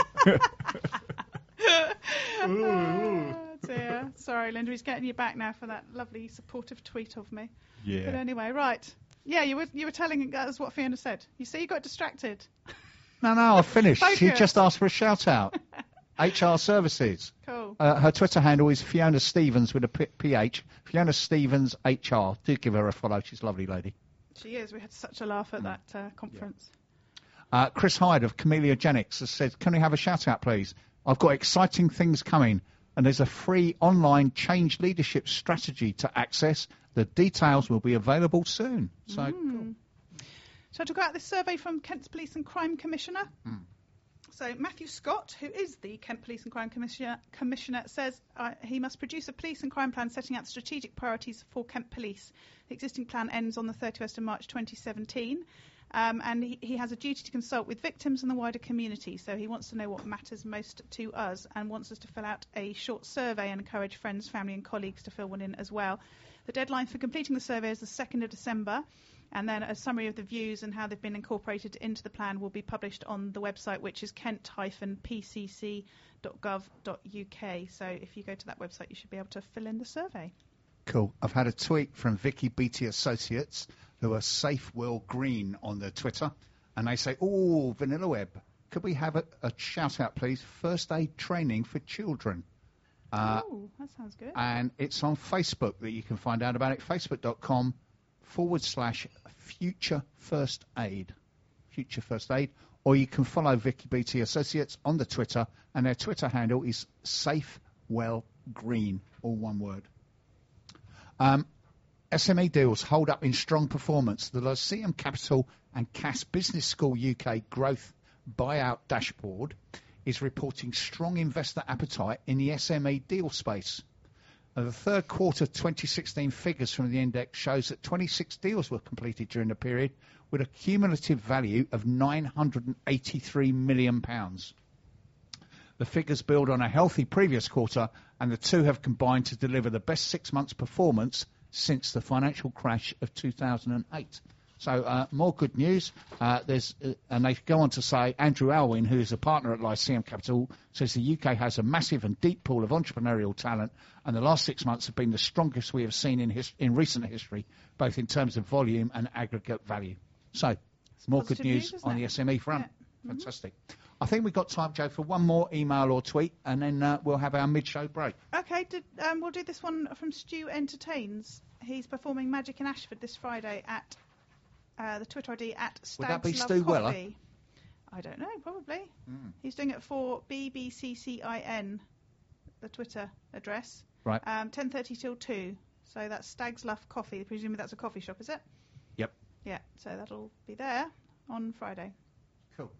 C: Oh, dear. Sorry, Linda. He's getting you back now for that lovely supportive tweet of me.
B: Yeah.
C: But anyway, right. Yeah, you were telling us what Fiona said. You see, you got distracted.
B: No, I've finished. She
C: Focus.
B: just asked for a shout-out. HR Services.
C: Cool.
B: Her Twitter handle is Fiona Stevens with a PH. Fiona Stevens HR. Do give her a follow. She's a lovely lady.
C: She is. We had such a laugh at that conference.
B: Chris Hyde of Camellia Genics has said, can we have a shout-out, please? I've got exciting things coming, and there's a free online change leadership strategy to access. The details will be available soon. So, cool.
C: Shall I talk about this survey from Kent's Police and Crime Commissioner? So Matthew Scott, who is the Kent Police and Crime Commissioner, says he must produce a police and crime plan setting out the strategic priorities for Kent Police. The existing plan ends on the 31st of March 2017. And he has a duty to consult with victims and the wider community. So he wants to know what matters most to us and wants us to fill out a short survey and encourage friends, family and colleagues to fill one in as well. The deadline for completing the survey is the 2nd of December. And then a summary of the views and how they've been incorporated into the plan will be published on the website, which is kent-pcc.gov.uk. So if you go to that website, you should be able to fill in the survey.
B: Cool. I've had a tweet from Vicky Beattie Associates, who are Safe Will Green on their Twitter, and they say, oh, Vanilla Web, could we have a shout-out, please? First aid training for children.
C: Oh, that sounds good.
B: And it's on Facebook that you can find out about it, facebook.com/Future First Aid. Future First Aid. Or you can follow Vicky Beattie Associates on the Twitter, and their Twitter handle is Safe Well Green, all one word. SME deals hold up in strong performance. The Lyceum Capital and Cass Business School UK Growth Buyout Dashboard is reporting strong investor appetite in the SME deal space. The third quarter 2016 figures from the index shows that 26 deals were completed during the period with a cumulative value of £983 million. The figures build on a healthy previous quarter, and the two have combined to deliver the best 6 months performance since the financial crash of 2008. So more good news. And they go on to say, Andrew Alwyn, who is a partner at Lyceum Capital, says the UK has a massive and deep pool of entrepreneurial talent, and the last 6 months have been the strongest we have seen in recent history, both in terms of volume and aggregate value. So more good news on the SME front. Yeah. Fantastic. I think we've got time, Joe, for one more email or tweet, and then we'll have our mid-show break.
C: Okay, we'll do this one from Stu Entertains. He's performing Magic in Ashford this Friday at the Twitter ID at Stags
B: Would that be
C: Love
B: Stu
C: Coffee.
B: Weller?
C: I don't know, probably. He's doing it for BBCCIN, the Twitter address.
B: Right.
C: 10:30 till 2. So that's Stags Love Coffee. Presumably that's a coffee shop, is it?
B: Yep.
C: Yeah, so that'll be there on Friday.
B: Cool.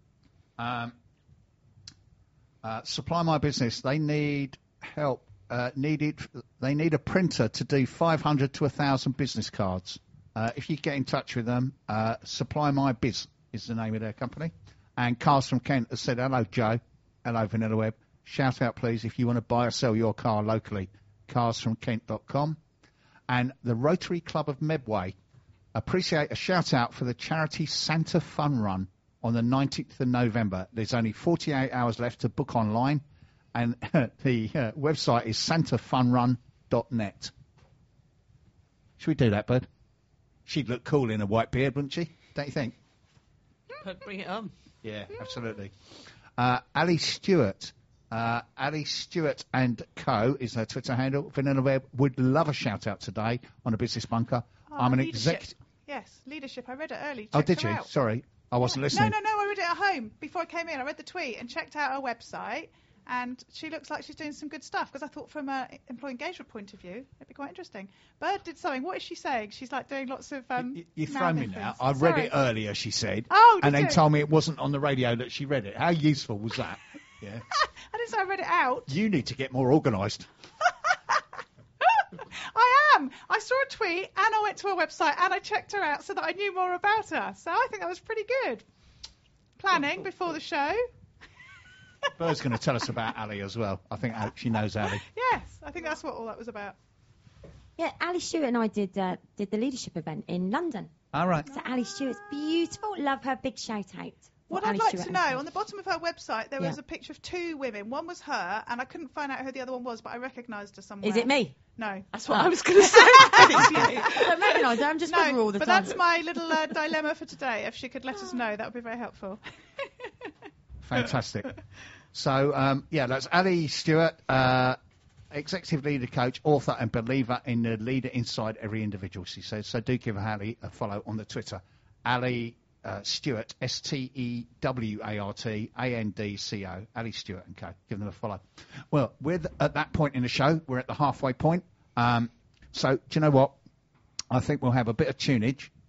B: Supply My Business, they need help. They need a printer to do 500 to 1,000 business cards. If you get in touch with them, Supply My Biz is the name of their company. And Cars from Kent has said, hello, Joe. Hello, Vanilla Web. Shout out, please, if you want to buy or sell your car locally. carsfromkent.com. And the Rotary Club of Medway appreciate a shout out for the charity Santa Fun Run on the 19th of November. There's only 48 hours left to book online, and the website is santafunrun.net. Should we do that, Bud? She'd look cool in a white beard, wouldn't she? Don't you think?
D: Bring it on.
B: Yeah, absolutely. Ali Stewart. Ali Stewart and Co. is her Twitter handle. Vanilla Web would love a shout out today on a Business Bunker. I'm an executive.
C: Yes, leadership. I read it early.
B: Oh, did you?
C: Out.
B: Sorry, I wasn't listening.
C: No, I read it at home before I came in. I read the tweet and checked out her website, and she looks like she's doing some good stuff, because I thought from an employee engagement point of view, it'd be quite interesting. Bird did something. What is she saying? She's like doing lots of
B: You throw me now. I read it earlier, she said.
C: Oh,
B: and then told me it wasn't on the radio that she read it. How useful was that? Yeah.
C: I didn't say I read it out.
B: You need to get more organised.
C: I am. I saw a tweet and I went to her website and I checked her out so that I knew more about her. So I think that was pretty good. Planning before the show.
B: Bird's going to tell us about Ali as well. I think she knows Ali.
C: Yes, I think that's what all that was about.
N: Yeah, Ali Stewart and I did the leadership event in London.
B: All right.
N: So Ali Stewart's beautiful. Love her. Big shout out.
C: What I'd like to know, on the bottom of her website, there was a picture of two women. One was her, and I couldn't find out who the other one was, but I recognised her somewhere.
N: Is it me?
C: No.
N: That's what I was going to say. I don't recognise her. I'm just with her all the
C: time. But that's my little dilemma for today. If she could let us know, that would be very helpful.
B: Fantastic. So, that's Ali Stewart, executive leader coach, author and believer in the leader inside every individual, she says. So do give Ali a follow on the Twitter. Ali Stewart, Stewart, ANDCO, Ali Stewart and Co. Give them a follow. Well, we're at that point in the show. We're at the halfway point. So do you know what? I think we'll have a bit of tunage